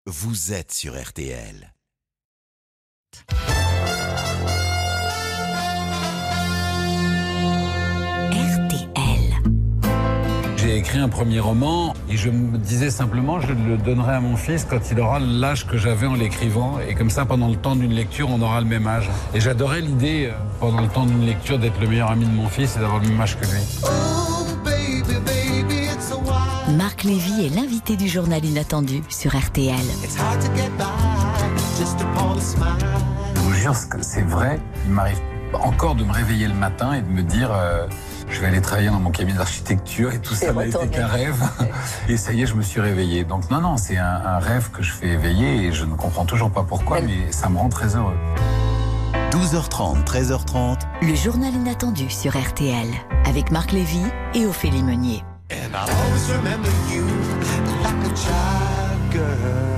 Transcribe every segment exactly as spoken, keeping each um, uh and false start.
Vous êtes sur R T L. R T L. J'ai écrit un premier roman et je me disais simplement je le donnerai à mon fils quand il aura l'âge que j'avais en l'écrivant, et comme ça pendant le temps d'une lecture on aura le même âge. Et j'adorais l'idée euh, pendant le temps d'une lecture d'être le meilleur ami de mon fils et d'avoir le même âge que lui. Marc Lévy est l'invité du journal inattendu sur R T L. Je vous jure que c'est vrai, il m'arrive encore de me réveiller le matin et de me dire euh, je vais aller travailler dans mon cabinet d'architecture et tout ça n'a été qu'un rêve. Et ça y est, je me suis réveillé. Donc non, non, c'est un, un rêve que je fais éveiller et je ne comprends toujours pas pourquoi, mais ça me rend très heureux. douze heures trente, treize heures trente. Le journal inattendu sur R T L avec Marc Lévy et Ophélie Meunier. And I'll always remember you like a child girl.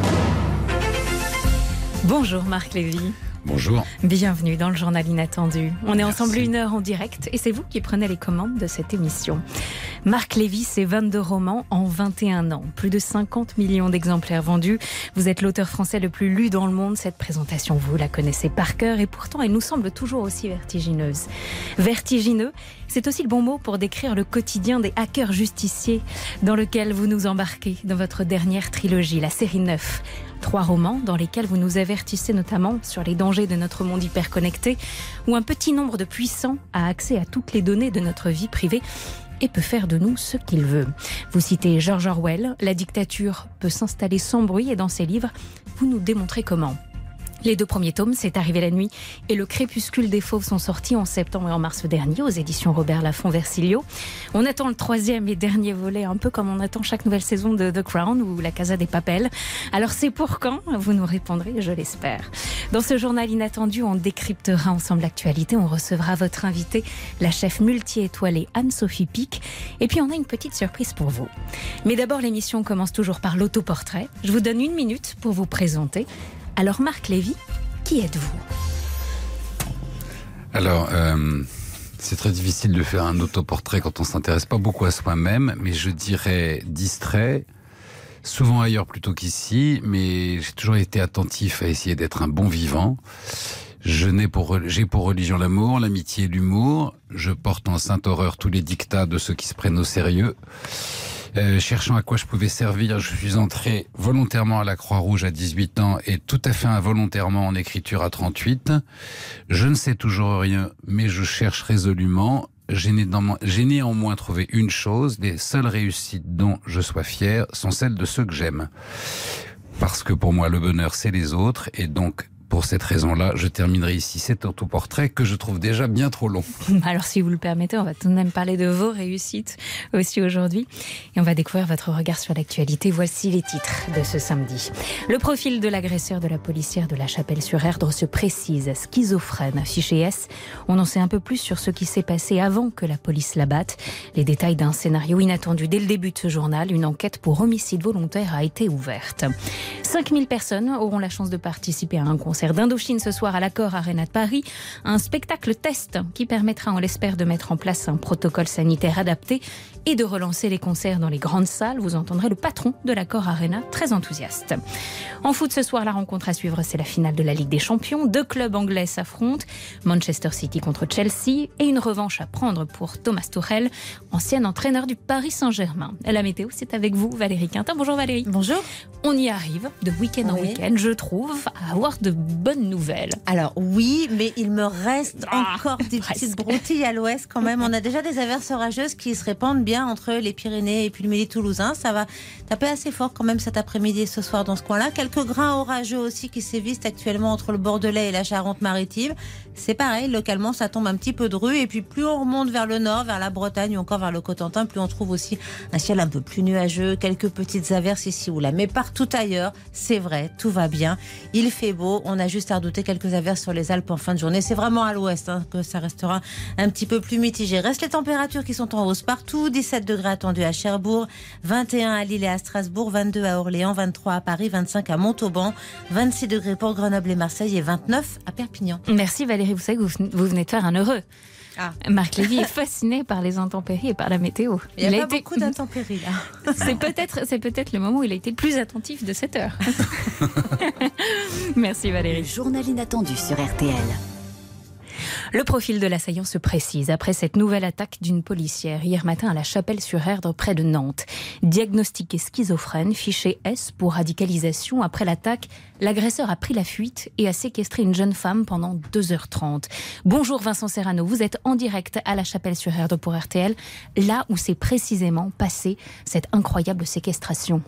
Bonjour Marc Lévy. Bonjour. Bienvenue dans le journal inattendu. On est Merci. ensemble une heure en direct et c'est vous qui prenez les commandes de cette émission. Marc Lévy, c'est vingt-deux romans en vingt et un ans. Plus de cinquante millions d'exemplaires vendus. Vous êtes l'auteur français le plus lu dans le monde. Cette présentation, vous la connaissez par cœur et pourtant elle nous semble toujours aussi vertigineuse. Vertigineux, c'est aussi le bon mot pour décrire le quotidien des hackers justiciers dans lequel vous nous embarquez dans votre dernière trilogie, la série neuf. Trois romans dans lesquels vous nous avertissez notamment sur les dangers de notre monde hyperconnecté où un petit nombre de puissants a accès à toutes les données de notre vie privée et peut faire de nous ce qu'il veut. Vous citez George Orwell, la dictature peut s'installer sans bruit et dans ses livres, vous nous démontrez comment. Les deux premiers tomes, C'est arrivé la nuit et Le crépuscule des fauves sont sortis en septembre et en mars dernier aux éditions Robert Laffont Versilio. On attend le troisième et dernier volet, un peu comme on attend chaque nouvelle saison de The Crown ou La Casa des Papel. Alors c'est pour quand ? Vous nous répondrez, je l'espère. Dans ce journal inattendu, on décryptera ensemble l'actualité. On recevra votre invitée, la chef multi-étoilée Anne-Sophie Pic. Et puis on a une petite surprise pour vous. Mais d'abord, l'émission commence toujours par l'autoportrait. Je vous donne une minute pour vous présenter. Alors Marc Lévy, qui êtes-vous ? Alors, euh, c'est très difficile de faire un autoportrait quand on ne s'intéresse pas beaucoup à soi-même, mais je dirais distrait, souvent ailleurs plutôt qu'ici, mais j'ai toujours été attentif à essayer d'être un bon vivant. Je n'ai pour, j'ai pour religion l'amour, l'amitié et l'humour. Je porte en sainte horreur tous les dictats de ceux qui se prennent au sérieux. Euh, cherchant à quoi je pouvais servir, je suis entré volontairement à la Croix-Rouge à dix-huit ans et tout à fait involontairement en écriture à trente-huit. Je ne sais toujours rien, mais je cherche résolument. J'ai néanmoins, j'ai néanmoins trouvé une chose, les seules réussites dont je sois fier sont celles de ceux que j'aime. Parce que pour moi, le bonheur, c'est les autres, et donc pour cette raison-là, je terminerai ici cet autoportrait que je trouve déjà bien trop long. Alors si vous le permettez, on va tout de même parler de vos réussites aussi aujourd'hui. Et on va découvrir votre regard sur l'actualité. Voici les titres de ce samedi. Le profil de l'agresseur de la policière de La Chapelle-sur-Erdre se précise. Schizophrène, fiché S. On en sait un peu plus sur ce qui s'est passé avant que la police l'abatte. Les détails d'un scénario inattendu dès le début de ce journal. Une enquête pour homicide volontaire a été ouverte. cinq mille personnes auront la chance de participer à un concert d'Indochine ce soir à l'Accor Arena de Paris. Un spectacle test qui permettra, on l'espère, de mettre en place un protocole sanitaire adapté et de relancer les concerts dans les grandes salles. Vous entendrez le patron de l'Accor Arena, très enthousiaste. En foot ce soir, la rencontre à suivre, c'est la finale de la Ligue des Champions. Deux clubs anglais s'affrontent, Manchester City contre Chelsea, et une revanche à prendre pour Thomas Tuchel, ancien entraîneur du Paris Saint-Germain. La météo, c'est avec vous, Valérie Quintin. Bonjour Valérie. Bonjour. On y arrive de week-end en Oui. week-end, je trouve, à avoir de bonnes nouvelles. Alors oui, mais il me reste Ah, encore des presque. petites broutilles à l'ouest quand même. On a déjà des averses orageuses qui se répandent bien entre les Pyrénées et puis le Midi toulousain. Ça va taper assez fort quand même cet après-midi et ce soir dans ce coin-là. Quelques grains orageux aussi qui sévissent actuellement entre le Bordelais et la Charente-Maritime. C'est pareil, localement ça tombe un petit peu de rue. Et puis plus on remonte vers le nord, vers la Bretagne ou encore vers le Cotentin, plus on trouve aussi un ciel un peu plus nuageux, quelques petites averses ici ou là. Mais partout ailleurs, c'est vrai, tout va bien. Il fait beau, on a juste à redouter quelques averses sur les Alpes en fin de journée. C'est vraiment à l'ouest hein, que ça restera un petit peu plus mitigé. Restent les températures qui sont en hausse partout. dix-sept degrés attendus à Cherbourg, vingt et un à Lille et à Strasbourg, vingt-deux à Orléans, vingt-trois à Paris, vingt-cinq à Montauban, vingt-six degrés pour Grenoble et Marseille et vingt-neuf à Perpignan. Merci Valérie, vous savez que vous vous venez de faire un heureux. Ah. Marc Lévy est fasciné par les intempéries et par la météo. Il n'y a, Il pas a été... beaucoup d'intempéries là. C'est peut-être, c'est peut-être le moment où il a été le plus attentif de cette heure. Merci Valérie. Le journal inattendu sur R T L. Le profil de l'assaillant se précise après cette nouvelle attaque d'une policière hier matin à la Chapelle-sur-Erdre près de Nantes. Diagnostiqué schizophrène, fiché S pour radicalisation. Après l'attaque, l'agresseur a pris la fuite et a séquestré une jeune femme pendant deux heures trente. Bonjour Vincent Serrano, vous êtes en direct à la Chapelle-sur-Erdre pour R T L, là où s'est précisément passée cette incroyable séquestration.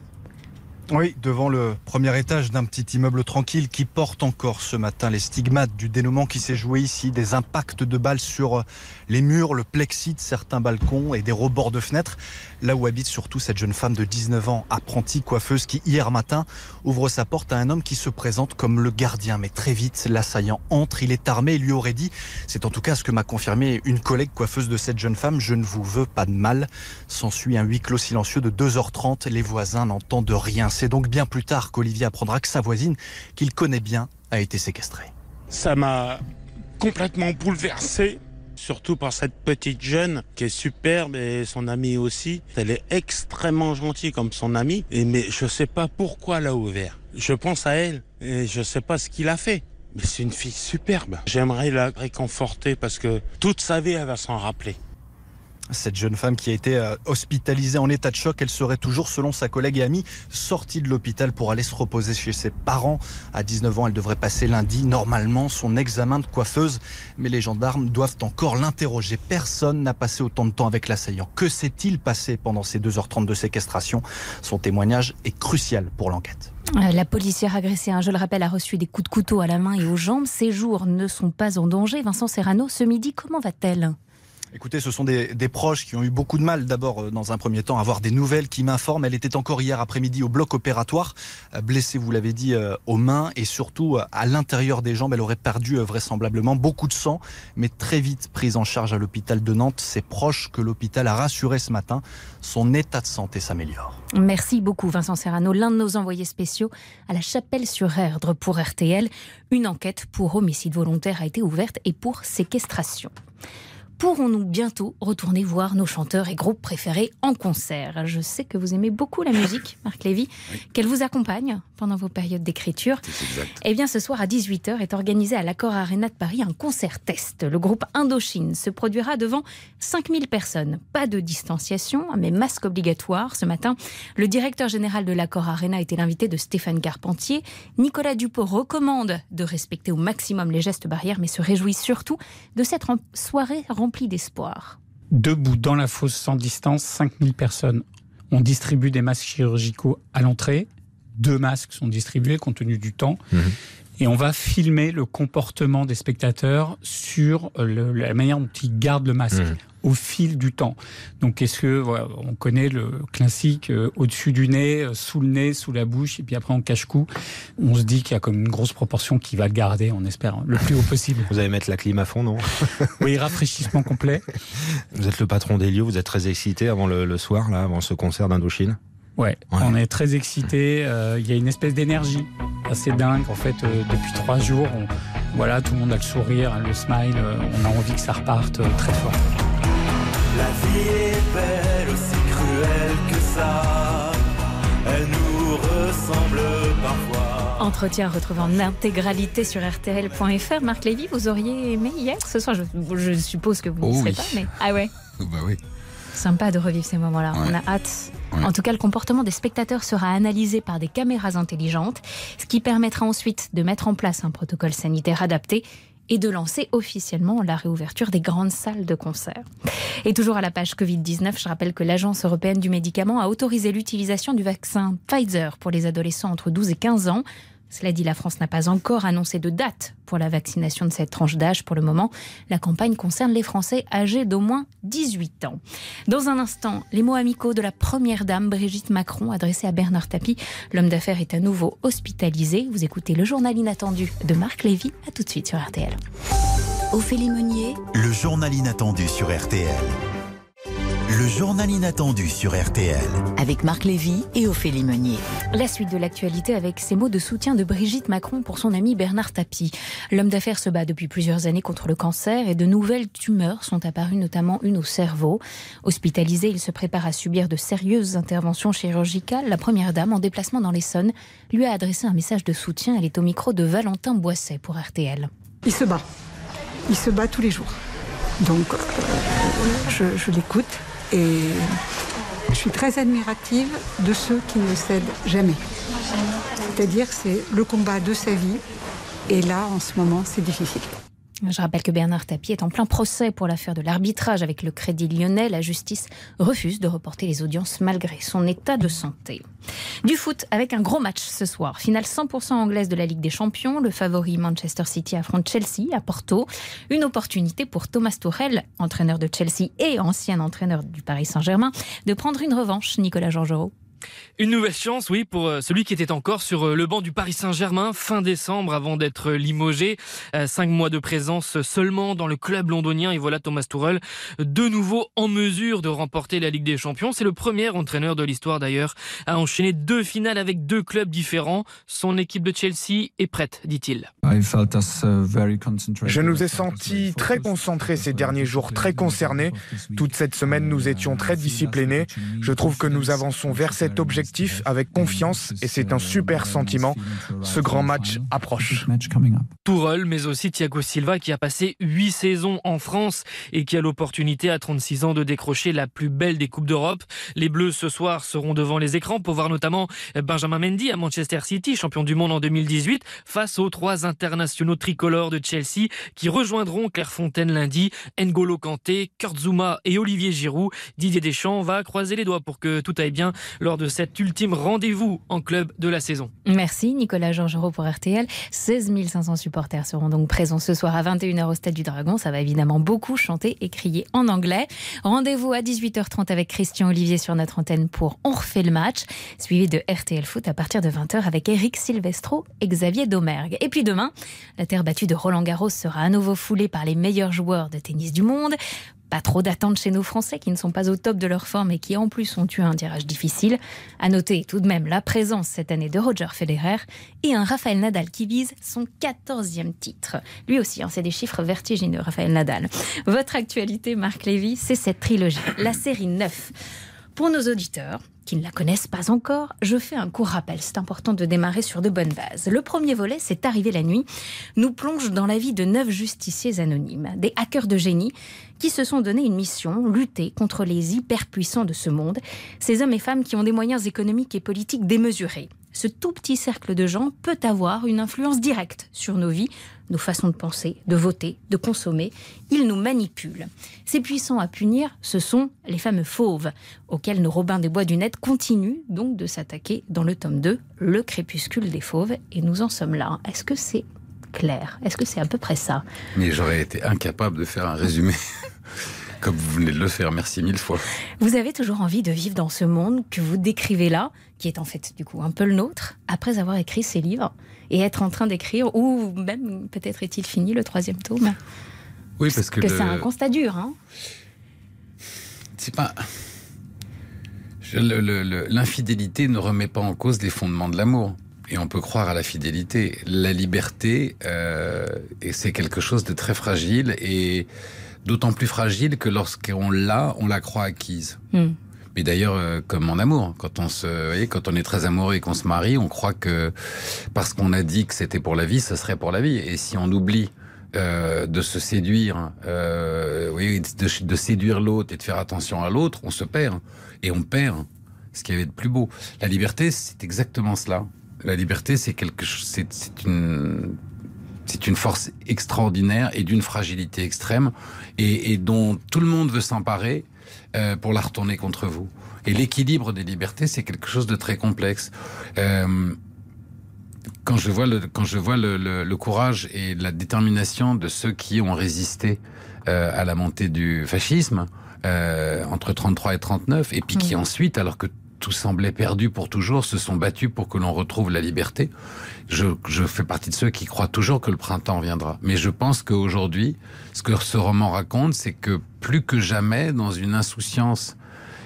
Oui, devant le premier étage d'un petit immeuble tranquille qui porte encore ce matin les stigmates du dénouement qui s'est joué ici, des impacts de balles sur les murs, le plexi de certains balcons et des rebords de fenêtres. Là où habite surtout cette jeune femme de dix-neuf ans, apprentie coiffeuse, qui hier matin ouvre sa porte à un homme qui se présente comme le gardien. Mais très vite, l'assaillant entre, il est armé et lui aurait dit, c'est en tout cas ce que m'a confirmé une collègue coiffeuse de cette jeune femme, je ne vous veux pas de mal. S'ensuit un huis clos silencieux de deux heures trente, les voisins n'entendent rien. C'est donc bien plus tard qu'Olivier apprendra que sa voisine, qu'il connaît bien, a été séquestrée. Ça m'a complètement bouleversé, surtout par cette petite jeune qui est superbe et son amie aussi. Elle est extrêmement gentille comme son amie, et mais je sais pas pourquoi elle a ouvert. Je pense à elle et je sais pas ce qu'il a fait. Mais c'est une fille superbe. J'aimerais la réconforter parce que toute sa vie, elle va s'en rappeler. Cette jeune femme qui a été hospitalisée en état de choc, elle serait toujours, selon sa collègue et amie, sortie de l'hôpital pour aller se reposer chez ses parents. À dix-neuf ans, elle devrait passer lundi, normalement, son examen de coiffeuse. Mais les gendarmes doivent encore l'interroger. Personne n'a passé autant de temps avec l'assaillant. Que s'est-il passé pendant ces deux heures trente de séquestration ? Son témoignage est crucial pour l'enquête. La policière agressée, hein, je le rappelle, a reçu des coups de couteau à la main et aux jambes. Ses jours ne sont pas en danger. Vincent Serrano, ce midi, comment va-t-elle ? Écoutez, ce sont des, des proches qui ont eu beaucoup de mal, d'abord, dans un premier temps, à avoir des nouvelles qui m'informent. Elle était encore hier après-midi au bloc opératoire, blessée, vous l'avez dit, aux mains et surtout à l'intérieur des jambes. Elle aurait perdu vraisemblablement beaucoup de sang, mais très vite prise en charge à l'hôpital de Nantes. Ses proches que l'hôpital a rassurés ce matin, son état de santé s'améliore. Merci beaucoup Vincent Serrano, l'un de nos envoyés spéciaux à la Chapelle-sur-Erdre pour R T L. Une enquête pour homicide volontaire a été ouverte et pour séquestration. Pourrons-nous bientôt retourner voir nos chanteurs et groupes préférés en concert ? Je sais que vous aimez beaucoup la musique, Marc Lévy, oui. Qu'elle vous accompagne pendant vos périodes d'écriture. C'est exact. Eh bien, ce soir à dix-huit heures est organisé à l'Accor Arena de Paris un concert test. Le groupe Indochine se produira devant cinq mille personnes. Pas de distanciation, mais masque obligatoire. Ce matin, le directeur général de l'Accor Arena était l'invité de Stéphane Carpentier. Nicolas Dupont recommande de respecter au maximum les gestes barrières, mais se réjouit surtout de cette soirée remplie d'espoir. Debout dans la fosse sans distance, cinq mille personnes. On distribue des masques chirurgicaux à l'entrée. Deux masques sont distribués compte tenu du temps. Mmh. Et on va filmer le comportement des spectateurs sur le, la manière dont ils gardent le masque mmh. au fil du temps. Donc, est-ce que voilà, on connaît le classique euh, au-dessus du nez, euh, sous le nez, sous la bouche, et puis après on cache-cou. On se dit qu'il y a comme une grosse proportion qui va le garder, on espère, hein, le plus haut possible. Vous allez mettre la clim à fond, non ? Oui, rafraîchissement complet. Vous êtes le patron des lieux, vous êtes très excité avant le, le soir, là, avant ce concert d'Indochine ? Ouais, ouais, on est très excités. Euh, il y a une espèce d'énergie assez dingue. En fait, euh, depuis trois jours, on, voilà, tout le monde a le sourire, le smile. Euh, on a envie que ça reparte euh, très fort. La vie est belle, aussi cruelle que ça. Elle nous ressemble parfois. Entretien retrouvé en intégralité sur R T L point F R. Marc Lévy, vous auriez aimé hier ce soir, je, je suppose que vous n'y oh serez oui. pas, mais ah ouais. Bah oui. Sympa de revivre ces moments-là, ouais. On a hâte. Ouais. En tout cas, le comportement des spectateurs sera analysé par des caméras intelligentes, ce qui permettra ensuite de mettre en place un protocole sanitaire adapté et de lancer officiellement la réouverture des grandes salles de concert. Et toujours à la page covid dix-neuf, je rappelle que l'Agence européenne du médicament a autorisé l'utilisation du vaccin Pfizer pour les adolescents entre douze et quinze ans. Cela dit, la France n'a pas encore annoncé de date pour la vaccination de cette tranche d'âge. Pour le moment, la campagne concerne les Français âgés d'au moins dix-huit ans. Dans un instant, les mots amicaux de la première dame Brigitte Macron adressés à Bernard Tapie. L'homme d'affaires est à nouveau hospitalisé. Vous écoutez le journal inattendu de Marc Lévy. À tout de suite sur R T L. Ophélie Meunier. Le journal inattendu sur R T L. Le journal inattendu sur R T L. Avec Marc Lévy et Ophélie Meunier. La suite de l'actualité avec ces mots de soutien de Brigitte Macron pour son ami Bernard Tapie. L'homme d'affaires se bat depuis plusieurs années contre le cancer et de nouvelles tumeurs sont apparues, notamment une au cerveau. Hospitalisé, il se prépare à subir de sérieuses interventions chirurgicales. La première dame, en déplacement dans l'Essonne, lui a adressé un message de soutien. Elle est au micro de Valentin Boisset pour R T L. Il se bat. Il se bat tous les jours. Donc, euh, je, je l'écoute et je suis très admirative de ceux qui ne cèdent jamais. C'est-à-dire que c'est le combat de sa vie et là, en ce moment, c'est difficile. Je rappelle que Bernard Tapie est en plein procès pour l'affaire de l'arbitrage avec le Crédit Lyonnais. La justice refuse de reporter les audiences malgré son état de santé. Du foot avec un gros match ce soir. Finale cent pour cent anglaise de la Ligue des Champions. Le favori Manchester City affronte Chelsea à Porto. Une opportunité pour Thomas Tuchel, entraîneur de Chelsea et ancien entraîneur du Paris Saint-Germain, de prendre une revanche. Nicolas Georgerot. Une nouvelle chance, oui, pour celui qui était encore sur le banc du Paris Saint-Germain fin décembre avant d'être limogé. Cinq mois de présence seulement dans le club londonien et voilà Thomas Tuchel de nouveau en mesure de remporter la Ligue des Champions. C'est le premier entraîneur de l'histoire d'ailleurs à enchaîner deux finales avec deux clubs différents. Son équipe de Chelsea est prête, dit-il. Je nous ai sentis très concentrés ces derniers jours, très concernés. Toute cette semaine, nous étions très disciplinés. Je trouve que nous avançons vers cet objectif avec confiance et c'est un super sentiment. Ce grand match approche. Tuchel, mais aussi Thiago Silva qui a passé huit saisons en France et qui a l'opportunité à trente-six ans de décrocher la plus belle des Coupes d'Europe. Les Bleus ce soir seront devant les écrans pour voir notamment Benjamin Mendy à Manchester City, champion du monde en deux mille dix-huit, face aux trois internationaux tricolores de Chelsea qui rejoindront Clairefontaine lundi. N'Golo Kanté, Kurt Zouma et Olivier Giroud. Didier Deschamps va croiser les doigts pour que tout aille bien lors de cet ultime rendez-vous en club de la saison. Merci Nicolas Georgerot pour R T L. seize mille cinq cents supporters seront donc présents ce soir à vingt et une heures au Stade du Dragon. Ça va évidemment beaucoup chanter et crier en anglais. Rendez-vous à dix-huit heures trente avec Christian Olivier sur notre antenne pour On refait le match, suivi de R T L Foot à partir de vingt heures avec Eric Silvestro et Xavier Domergue. Et puis demain, la terre battue de Roland-Garros sera à nouveau foulée par les meilleurs joueurs de tennis du monde. Pas trop d'attentes chez nos Français qui ne sont pas au top de leur forme et qui en plus ont eu un tirage difficile. À noter tout de même la présence cette année de Roger Federer et un Rafael Nadal qui vise son quatorzième titre. Lui aussi, hein, c'est des chiffres vertigineux, Rafael Nadal. Votre actualité, Marc Lévy, c'est cette trilogie, la série neuf. Pour nos auditeurs qui ne la connaissent pas encore, je fais un court rappel. C'est important de démarrer sur de bonnes bases. Le premier volet, c'est Arrivé la nuit, nous plonge dans la vie de neuf justiciers anonymes, des hackers de génie qui se sont donné une mission, lutter contre les hyperpuissants de ce monde, ces hommes et femmes qui ont des moyens économiques et politiques démesurés. Ce tout petit cercle de gens peut avoir une influence directe sur nos vies, nos façons de penser, de voter, de consommer. Ils nous manipulent. Ces puissants à punir, ce sont les fameux fauves, auxquels nos Robin des Bois du Net continuent donc de s'attaquer dans le tome deux, Le crépuscule des fauves. Et nous en sommes là. Est-ce que c'est clair ? Est-ce que c'est à peu près ça ? Mais j'aurais été incapable de faire un résumé comme vous venez de le faire. Merci mille fois. Vous avez toujours envie de vivre dans ce monde que vous décrivez là, qui est en fait du coup un peu le nôtre, après avoir écrit ces livres et être en train d'écrire, ou même peut-être est-il fini le troisième tome. Oui, parce que, que le... c'est un constat dur, hein. C'est pas... Le, le, le, l'infidélité ne remet pas en cause les fondements de l'amour. Et on peut croire à la fidélité. La liberté, euh, et c'est quelque chose de très fragile, et d'autant plus fragile que lorsqu'on l'a, on la croit acquise. Mm. Mais d'ailleurs, euh, comme en amour, quand on se, vous voyez, quand on est très amoureux et qu'on se marie, on croit que parce qu'on a dit que c'était pour la vie, ce serait pour la vie. Et si on oublie euh, de se séduire, euh, oui, de, de séduire l'autre et de faire attention à l'autre, on se perd. Et on perd ce qu'il y avait de plus beau. La liberté, c'est exactement cela. La liberté, c'est quelque chose, c'est, c'est une, c'est une force extraordinaire et d'une fragilité extrême, et, et dont tout le monde veut s'emparer euh, pour la retourner contre vous. Et l'équilibre des libertés, c'est quelque chose de très complexe. Euh, quand je vois le, quand je vois le, le, le courage et la détermination de ceux qui ont résisté euh, à la montée du fascisme euh, entre trente-trois et trente-neuf, et puis qui ensuite, alors que tout semblait perdu pour toujours, se sont battus pour que l'on retrouve la liberté. Je, je fais partie de ceux qui croient toujours que le printemps viendra. Mais je pense qu'aujourd'hui, ce que ce roman raconte, c'est que plus que jamais, dans une insouciance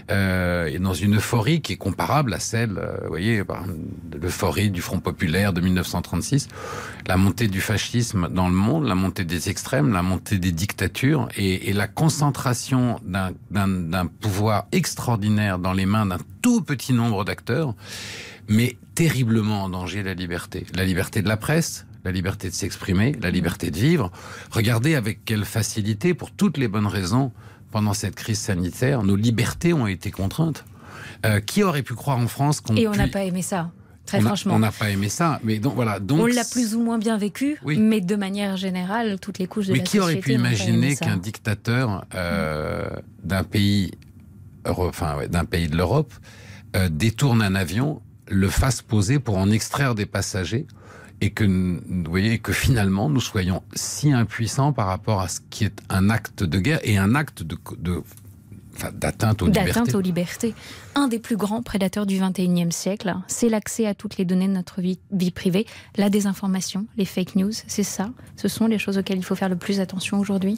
euh, et dans une euphorie qui est comparable à celle, euh, vous voyez, de l'euphorie du Front populaire de mille neuf cent trente-six, la montée du fascisme dans le monde, la montée des extrêmes, la montée des dictatures et, et la concentration d'un, d'un, d'un pouvoir extraordinaire dans les mains d'un tout petit nombre d'acteurs, mais terriblement en danger la liberté. La liberté de la presse, la liberté de s'exprimer, la liberté de vivre. Regardez avec quelle facilité, pour toutes les bonnes raisons, pendant cette crise sanitaire, nos libertés ont été contraintes. Euh, qui aurait pu croire en France qu'on... Et on n'a pu... pas aimé ça, très on a, franchement. On n'a pas aimé ça, mais donc voilà. Donc, on l'a plus ou moins bien vécu, oui. Mais de manière générale, toutes les couches de mais la société... Mais qui aurait pu imaginer qu'un dictateur euh, d'un pays, enfin, ouais, d'un pays de l'Europe euh, détourne un avion, le fasse poser pour en extraire des passagers, et que, vous voyez, que finalement nous soyons si impuissants par rapport à ce qui est un acte de guerre et un acte de, de enfin, d'atteinte aux d'atteinte libertés. D'atteinte aux libertés. Un des plus grands prédateurs du vingt et unième siècle, c'est l'accès à toutes les données de notre vie, vie privée, la désinformation, les fake news, c'est ça. Ce sont les choses auxquelles il faut faire le plus attention aujourd'hui.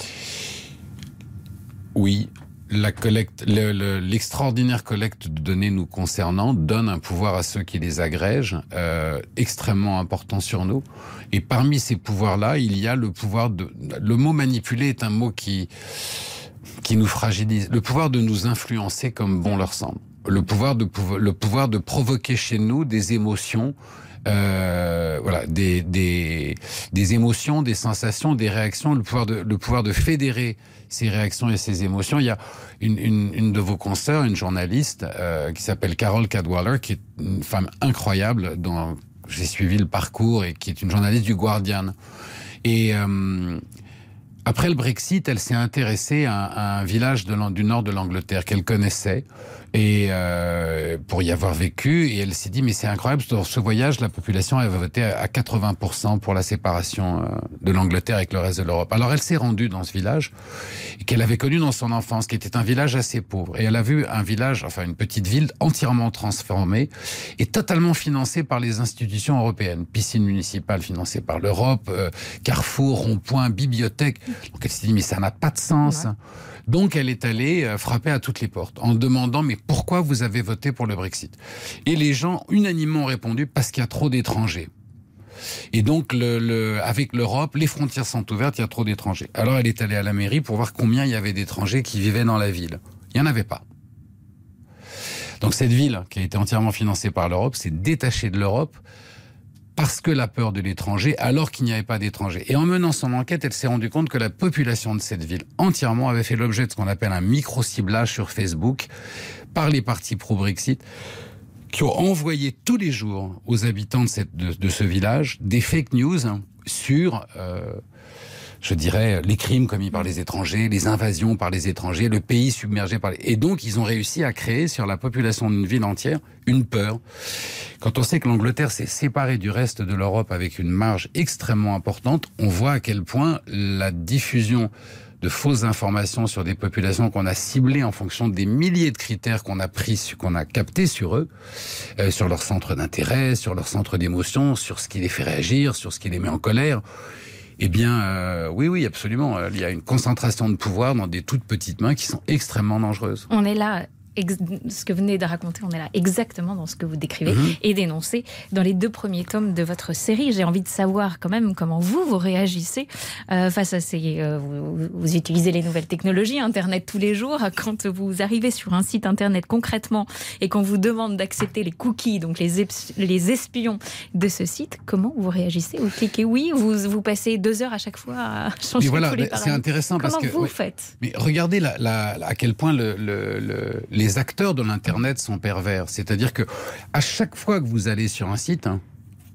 Oui. La collecte, le, le, l'extraordinaire collecte de données nous concernant donne un pouvoir à ceux qui les agrègent euh, extrêmement important sur nous. Et parmi ces pouvoirs-là, il y a le pouvoir de... Le mot manipuler est un mot qui, qui nous fragilise. Le pouvoir de nous influencer comme bon leur semble. Le pouvoir de, le pouvoir de provoquer chez nous des émotions, euh, voilà, des, des, des émotions, des sensations, des réactions, le pouvoir de, le pouvoir de fédérer ces réactions et ces émotions. Il y a une, une, une de vos consoeurs, une journaliste euh, qui s'appelle Carol Cadwalladr, qui est une femme incroyable dont j'ai suivi le parcours et qui est une journaliste du Guardian. Et euh, après le Brexit, elle s'est intéressée à, à un village de, du nord de l'Angleterre qu'elle connaissait et euh, pour y avoir vécu, et elle s'est dit mais c'est incroyable, dans ce voyage la population avait voté à quatre-vingts pour cent pour la séparation euh, de l'Angleterre avec le reste de l'Europe. Alors elle s'est rendue dans ce village et qu'elle avait connu dans son enfance, qui était un village assez pauvre, et elle a vu un village, enfin une petite ville entièrement transformée et totalement financée par les institutions européennes, piscine municipale financée par l'Europe, euh, carrefour, rond-point, bibliothèque. Donc elle s'est dit mais ça n'a pas de sens. Ouais. Donc elle est allée frapper à toutes les portes en demandant mais pourquoi vous avez voté pour le Brexit? Et les gens unanimement ont répondu parce qu'il y a trop d'étrangers. Et donc le, le, avec l'Europe, les frontières sont ouvertes, il y a trop d'étrangers. Alors elle est allée à la mairie pour voir combien il y avait d'étrangers qui vivaient dans la ville. Il n'y en avait pas. Donc cette ville, qui a été entièrement financée par l'Europe, s'est détachée de l'Europe parce que la peur de l'étranger, alors qu'il n'y avait pas d'étrangers. Et en menant son enquête, elle s'est rendue compte que la population de cette ville entièrement avait fait l'objet de ce qu'on appelle un micro-ciblage sur Facebook par les partis pro-Brexit, qui ont envoyé tous les jours aux habitants de, cette, de, de ce village des fake news sur, euh, je dirais, les crimes commis par les étrangers, les invasions par les étrangers, le pays submergé par les... Et donc, ils ont réussi à créer sur la population d'une ville entière une peur. Quand on sait que l'Angleterre s'est séparée du reste de l'Europe avec une marge extrêmement importante, on voit à quel point la diffusion de fausses informations sur des populations qu'on a ciblées en fonction des milliers de critères qu'on a pris, qu'on a captés sur eux, euh, sur leur centre d'intérêt, sur leur centre d'émotion, sur ce qui les fait réagir, sur ce qui les met en colère. Eh bien, euh, oui, oui, absolument. Il y a une concentration de pouvoir dans des toutes petites mains qui sont extrêmement dangereuses. On est là... Ce que vous venez de raconter, on est là exactement dans ce que vous décrivez mmh. et dénoncez dans les deux premiers tomes de votre série. J'ai envie de savoir quand même comment vous, vous réagissez euh, face à ces... Euh, vous, vous utilisez les nouvelles technologies, Internet tous les jours. Quand vous arrivez sur un site Internet concrètement et qu'on vous demande d'accepter les cookies, donc les, les espions de ce site, comment vous réagissez? Vous cliquez oui, vous, vous passez deux heures à chaque fois à changer voilà, tous les paramètres. C'est intéressant comment parce que... vous oui, faites? Mais regardez la, la, à quel point le, le, le, les Les acteurs de l'Internet sont pervers. C'est-à-dire que à chaque fois que vous allez sur un site, hein,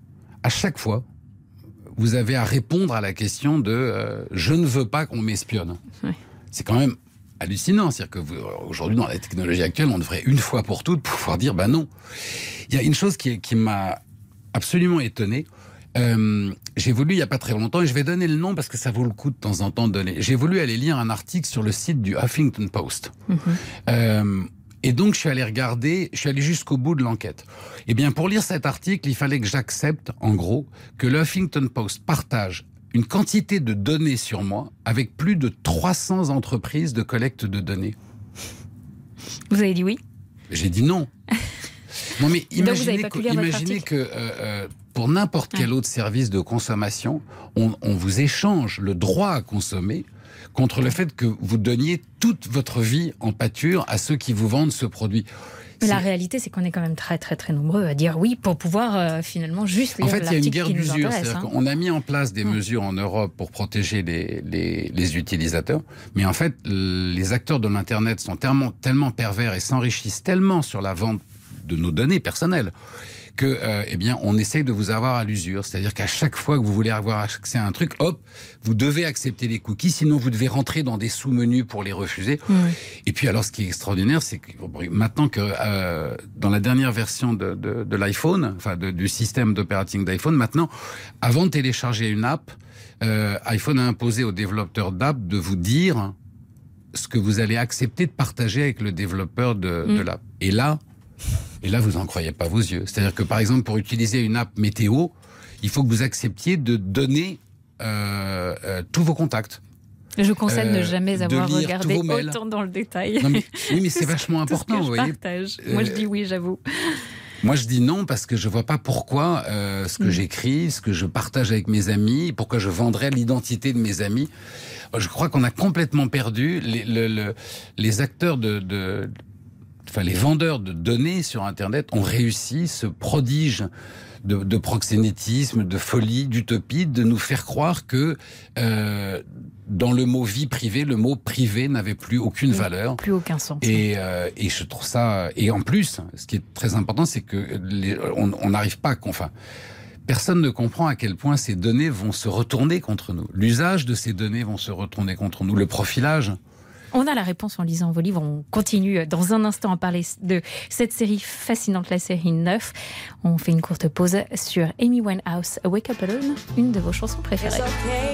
à chaque fois, vous avez à répondre à la question de euh, « je ne veux pas qu'on m'espionne oui. ». C'est quand même hallucinant. C'est-à-dire que vous, aujourd'hui, dans la technologie actuelle, on devrait une fois pour toutes pouvoir dire « ben non ». Il y a une chose qui, qui m'a absolument étonné. Euh, j'ai voulu, il n'y a pas très longtemps, et je vais donner le nom parce que ça vaut le coup de temps en temps de donner. J'ai voulu aller lire un article sur le site du Huffington Post. Mm-hmm. Euh, et donc, je suis allé regarder, je suis allé jusqu'au bout de l'enquête. Eh bien, pour lire cet article, il fallait que j'accepte, en gros, que le Huffington Post partage une quantité de données sur moi avec plus de trois cents entreprises de collecte de données. Vous avez dit oui? J'ai dit non. Non, mais imaginez, que, imaginez que euh, euh, pour n'importe quel ouais. autre service de consommation, on, on vous échange le droit à consommer contre le fait que vous donniez toute votre vie en pâture à ceux qui vous vendent ce produit. Mais la réalité, c'est qu'on est quand même très, très, très nombreux à dire oui pour pouvoir euh, finalement juste lire l'article. En fait, il y a une guerre d'usure. C'est-à-dire hein. qu'on a mis en place des mmh. mesures en Europe pour protéger les, les, les utilisateurs. Mais en fait, les acteurs de l'Internet sont tellement, tellement pervers et s'enrichissent tellement sur la vente de nos données personnelles que, euh, eh bien, on essaye de vous avoir à l'usure. C'est-à-dire qu'à chaque fois que vous voulez avoir accès à un truc, hop, vous devez accepter les cookies, sinon vous devez rentrer dans des sous-menus pour les refuser. Mmh. Et puis, alors, ce qui est extraordinaire, c'est que maintenant que euh, dans la dernière version de, de, de l'iPhone, enfin de, du système d'operating d'iPhone, maintenant, avant de télécharger une app, euh, iPhone a imposé aux développeurs d'app de vous dire ce que vous allez accepter de partager avec le développeur de, mmh. de l'app. Et là, Et là, vous n'en croyez pas vos yeux. C'est-à-dire que, par exemple, pour utiliser une app météo, il faut que vous acceptiez de donner euh, euh, tous vos contacts. Je conseille euh, de ne jamais avoir regardé autant dans le détail. Non, mais, oui, mais c'est vachement important, vous voyez. Partage. Moi, je dis oui, j'avoue. Moi, je dis non parce que je vois pas pourquoi euh, ce que mmh. j'écris, ce que je partage avec mes amis, pourquoi je vendrais l'identité de mes amis. Je crois qu'on a complètement perdu les, le, le, les acteurs de... de Enfin, les vendeurs de données sur Internet ont réussi ce prodige de, de proxénétisme, de folie, d'utopie, de nous faire croire que euh, dans le mot vie privée, le mot privé n'avait plus aucune valeur. Plus aucun sens. Et, euh, et je trouve ça... Et en plus, ce qui est très important, c'est que les, on n'arrive pas à... Enfin, personne ne comprend à quel point ces données vont se retourner contre nous. L'usage de ces données vont se retourner contre nous. Le profilage... On a la réponse en lisant vos livres. On continue dans un instant à parler de cette série fascinante, la série neuf. On fait une courte pause sur Amy Winehouse, Wake Up Alone, une de vos chansons préférées.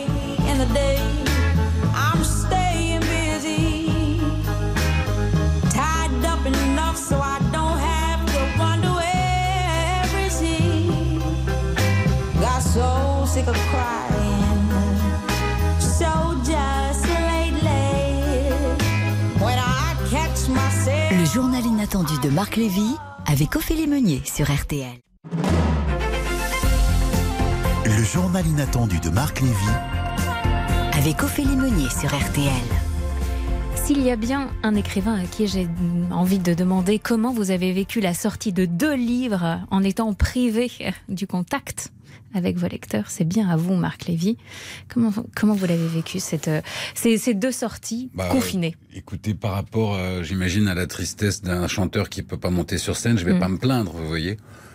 Le journal inattendu de Marc Lévy avec Ophélie Meunier sur R T L. Le journal inattendu de Marc Lévy avec Ophélie Meunier sur R T L. S'il y a bien un écrivain à qui j'ai envie de demander comment vous avez vécu la sortie de deux livres en étant privé du contact avec vos lecteurs, c'est bien à vous, Marc Lévy. Comment, comment vous l'avez vécu, cette, ces, ces deux sorties bah, confinées? Écoutez, par rapport, euh, j'imagine, à la tristesse d'un chanteur qui ne peut pas monter sur scène, je ne vais mmh. pas me plaindre, vous voyez.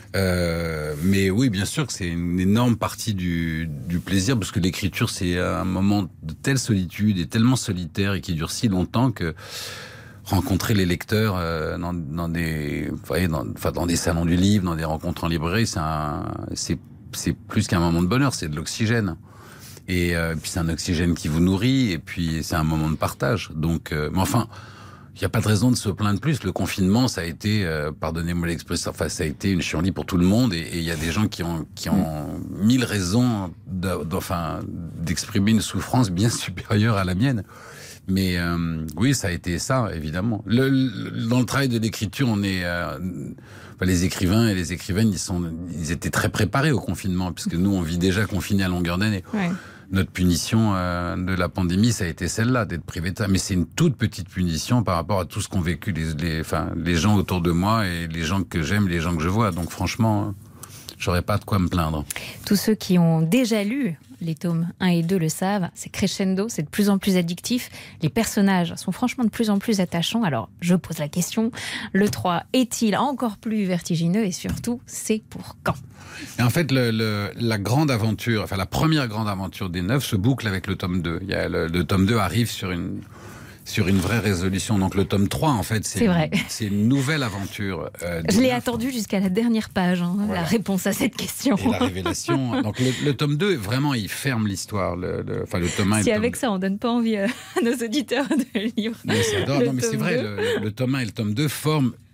Euh, mais oui, bien sûr que c'est une énorme partie du, du plaisir, parce que l'écriture, c'est un moment de telle solitude et tellement solitaire et qui dure si longtemps que rencontrer les lecteurs euh, dans, dans des, vous voyez, dans, enfin, dans des salons du livre, dans des rencontres en librairie, c'est un, c'est c'est plus qu'un moment de bonheur, c'est de l'oxygène. Et euh, puis c'est un oxygène qui vous nourrit, et puis c'est un moment de partage. Donc, euh, mais enfin, il n'y a pas de raison de se plaindre plus. Le confinement, ça a été, euh, pardonnez-moi l'expression, enfin, ça a été une chienlit pour tout le monde, et il y a des gens qui ont, qui ont mille raisons d'enfin, d'exprimer une souffrance bien supérieure à la mienne. Mais euh, oui, ça a été ça, évidemment. Le, le, dans le travail de l'écriture, on est... Euh, enfin, les écrivains et les écrivaines, ils, sont, ils étaient très préparés au confinement, puisque nous, on vit déjà confinés à longueur d'année. Ouais. Notre punition euh, de la pandémie, ça a été celle-là, d'être privé de ça. Mais c'est une toute petite punition par rapport à tout ce qu'ont vécu les, les, enfin, les gens autour de moi et les gens que j'aime, les gens que je vois. Donc franchement, j'aurais pas de quoi me plaindre. Tous ceux qui ont déjà lu les tomes un et deux le savent, c'est crescendo, c'est de plus en plus addictif. Les personnages sont franchement de plus en plus attachants. Alors, je pose la question, le trois est-il encore plus vertigineux et surtout, c'est pour quand? Et en fait, le, le, la grande aventure, enfin la première grande aventure des neuf se boucle avec le tome deux. Il y a le, le tome deux arrive sur une... sur une vraie résolution. Donc le tome trois, en fait, c'est, c'est, une, c'est une nouvelle aventure. Euh, Je l'ai attendu jusqu'à la dernière page, hein, voilà. La réponse à cette question. Et la révélation. Donc le, le tome deux, vraiment, il ferme l'histoire. Le, le, enfin, le tome un si et le avec tome... ça, on donne pas envie à nos auditeurs de lire. Mais c'est, non, non, mais c'est vrai, le, le tome un et le tome deux forment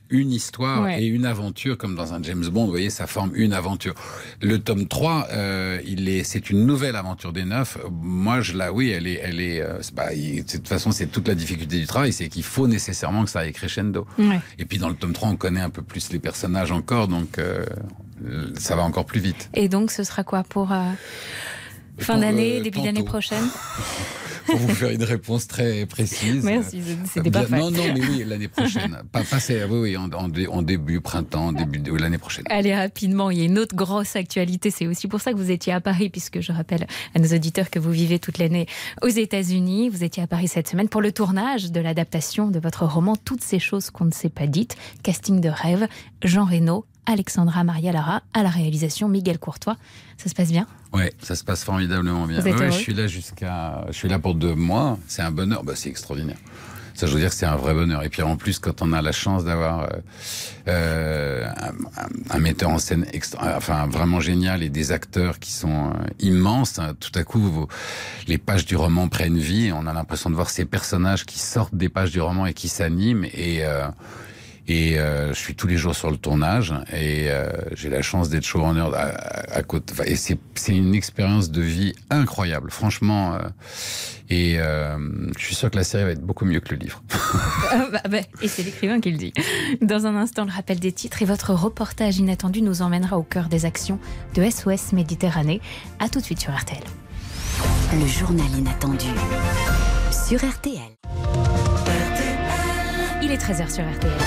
une histoire Ouais. et une aventure, comme dans un James Bond, vous voyez, ça forme une aventure. Le tome trois, euh, il est, c'est une nouvelle aventure des neufs. Moi, je la, oui, elle est, elle est, euh, c'est pas, il- de toute façon, c'est toute la difficulté du travail, c'est qu'il faut nécessairement que ça aille crescendo. Ouais. Et puis dans le tome trois, on connaît un peu plus les personnages encore, donc euh, ça va encore plus vite. Et donc, ce sera quoi pour euh, fin Pour, d'année, euh, début tantôt. d'année prochaine? Pour vous faire une réponse très précise. Merci, c'était Bien- parfait. Non, non, mais oui, l'année prochaine. Pas, pas c'est- oui, oui, en, en dé- en début, printemps, début de l'année prochaine. Allez, rapidement, il y a une autre grosse actualité. C'est aussi pour ça que vous étiez à Paris, puisque je rappelle à nos auditeurs que vous vivez toute l'année aux États-Unis. Vous étiez à Paris cette semaine pour le tournage de l'adaptation de votre roman Toutes ces choses qu'on ne s'est pas dites. Casting de rêve, Jean Reno, Alexandra Maria Lara, à la réalisation Miguel Courtois. Ça se passe bien? Ouais, ça se passe formidablement bien. Vous êtes Ouais, heureux je suis là jusqu'à, je suis là pour deux mois. C'est un bonheur. Bah, c'est extraordinaire. Ça, je veux dire que c'est un vrai bonheur. Et puis en plus, quand on a la chance d'avoir euh, euh, un, un- un metteur en scène extra, enfin vraiment génial et des acteurs qui sont euh, immenses, hein, tout à coup, vos- les pages du roman prennent vie. Et on a l'impression de voir ces personnages qui sortent des pages du roman et qui s'animent. Et euh, Et euh, je suis tous les jours sur le tournage et euh, j'ai la chance d'être showrunner à, à, à côté. Enfin, et c'est, c'est une expérience de vie incroyable, franchement. Euh, et euh, je suis sûr que la série va être beaucoup mieux que le livre. Ah, bah, bah, et c'est l'écrivain qui le dit. Dans un instant, le rappel des titres et votre reportage inattendu nous emmènera au cœur des actions de S O S Méditerranée. À tout de suite sur R T L. Le journal inattendu sur R T L. Il est treize heures sur R T L.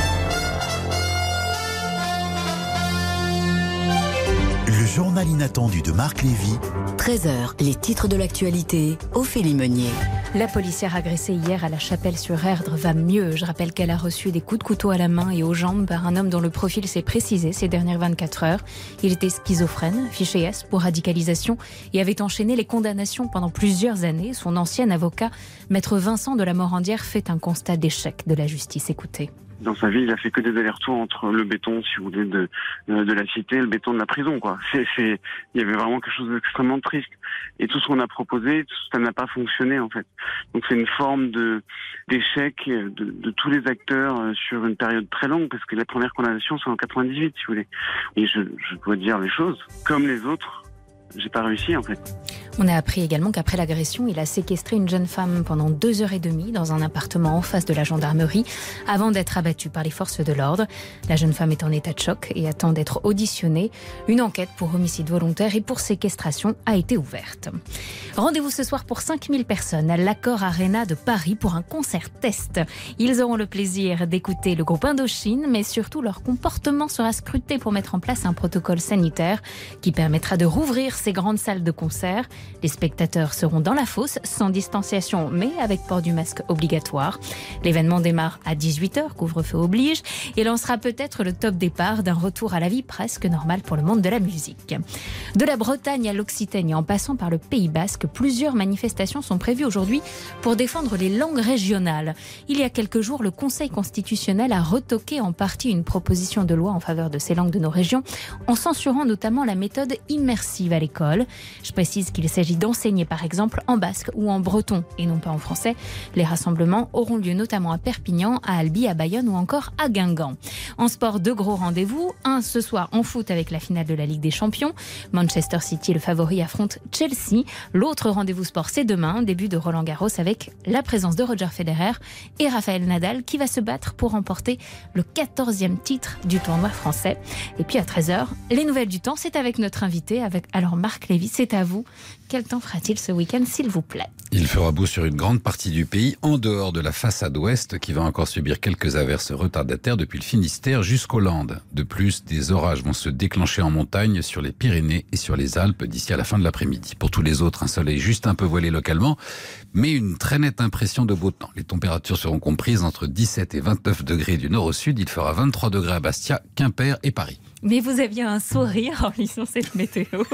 Le journal inattendu de Marc Lévy. treize heures, les titres de l'actualité, Ophélie Meunier. La policière agressée hier à la Chapelle-sur-Erdre va mieux. Je rappelle qu'elle a reçu des coups de couteau à la main et aux jambes par un homme dont le profil s'est précisé ces dernières vingt-quatre heures. Il était schizophrène, fiché S pour radicalisation et avait enchaîné les condamnations pendant plusieurs années. Son ancien avocat, maître Vincent de la Morandière, fait un constat d'échec de la justice. Écoutez. Dans sa vie, il a fait que des allers-retours entre le béton, si vous voulez, de, de, de la cité et le béton de la prison, quoi. C'est, c'est, il y avait vraiment quelque chose d'extrêmement triste. Et tout ce qu'on a proposé, ça n'a pas fonctionné, en fait. Donc c'est une forme de, d'échec de, de tous les acteurs sur une période très longue, parce que la première condamnation, c'est en quatre-vingt-dix-huit, si vous voulez. Et je, je dois dire les choses, comme les autres, j'ai pas réussi, en fait. On a appris également qu'après l'agression, il a séquestré une jeune femme pendant deux heures et demie dans un appartement en face de la gendarmerie avant d'être abattu par les forces de l'ordre. La jeune femme est en état de choc et attend d'être auditionnée. Une enquête pour homicide volontaire et pour séquestration a été ouverte. Rendez-vous ce soir pour cinq mille personnes à l'Accor Arena de Paris pour un concert test. Ils auront le plaisir d'écouter le groupe Indochine, mais surtout leur comportement sera scruté pour mettre en place un protocole sanitaire qui permettra de rouvrir ces grandes salles de concert. Les spectateurs seront dans la fosse, sans distanciation, mais avec port du masque obligatoire. L'événement démarre à dix-huit heures, couvre-feu oblige, et lancera peut-être le top départ d'un retour à la vie presque normale pour le monde de la musique. De la Bretagne à l'Occitanie, en passant par le Pays Basque, plusieurs manifestations sont prévues aujourd'hui pour défendre les langues régionales. Il y a quelques jours, le Conseil constitutionnel a retoqué en partie une proposition de loi en faveur de ces langues de nos régions, en censurant notamment la méthode immersive à l'école. Je précise qu'il s'agit d'enseigner par exemple en basque ou en breton et non pas en français. Les rassemblements auront lieu notamment à Perpignan, à Albi, à Bayonne ou encore à Guingamp. En sport, deux gros rendez-vous. Un ce soir en foot avec la finale de la Ligue des Champions. Manchester City, le favori, affronte Chelsea. L'autre rendez-vous sport, c'est demain, début de Roland Garros avec la présence de Roger Federer et Rafael Nadal qui va se battre pour remporter le quatorzième titre du tournoi français. Et puis à treize heures, les nouvelles du temps, c'est avec notre invité, avec alors Marc Lévy, c'est à vous. Quel temps fera-t-il ce week-end, s'il vous plaît? Il fera beau sur une grande partie du pays, en dehors de la façade ouest, qui va encore subir quelques averses retardataires depuis le Finistère jusqu'aux Landes. De plus, des orages vont se déclencher en montagne sur les Pyrénées et sur les Alpes d'ici à la fin de l'après-midi. Pour tous les autres, un soleil juste un peu voilé localement, mais une très nette impression de beau temps. Les températures seront comprises entre dix-sept et vingt-neuf degrés du nord au sud. Il fera vingt-trois degrés à Bastia, Quimper et Paris. Mais vous aviez un sourire en lisant cette météo.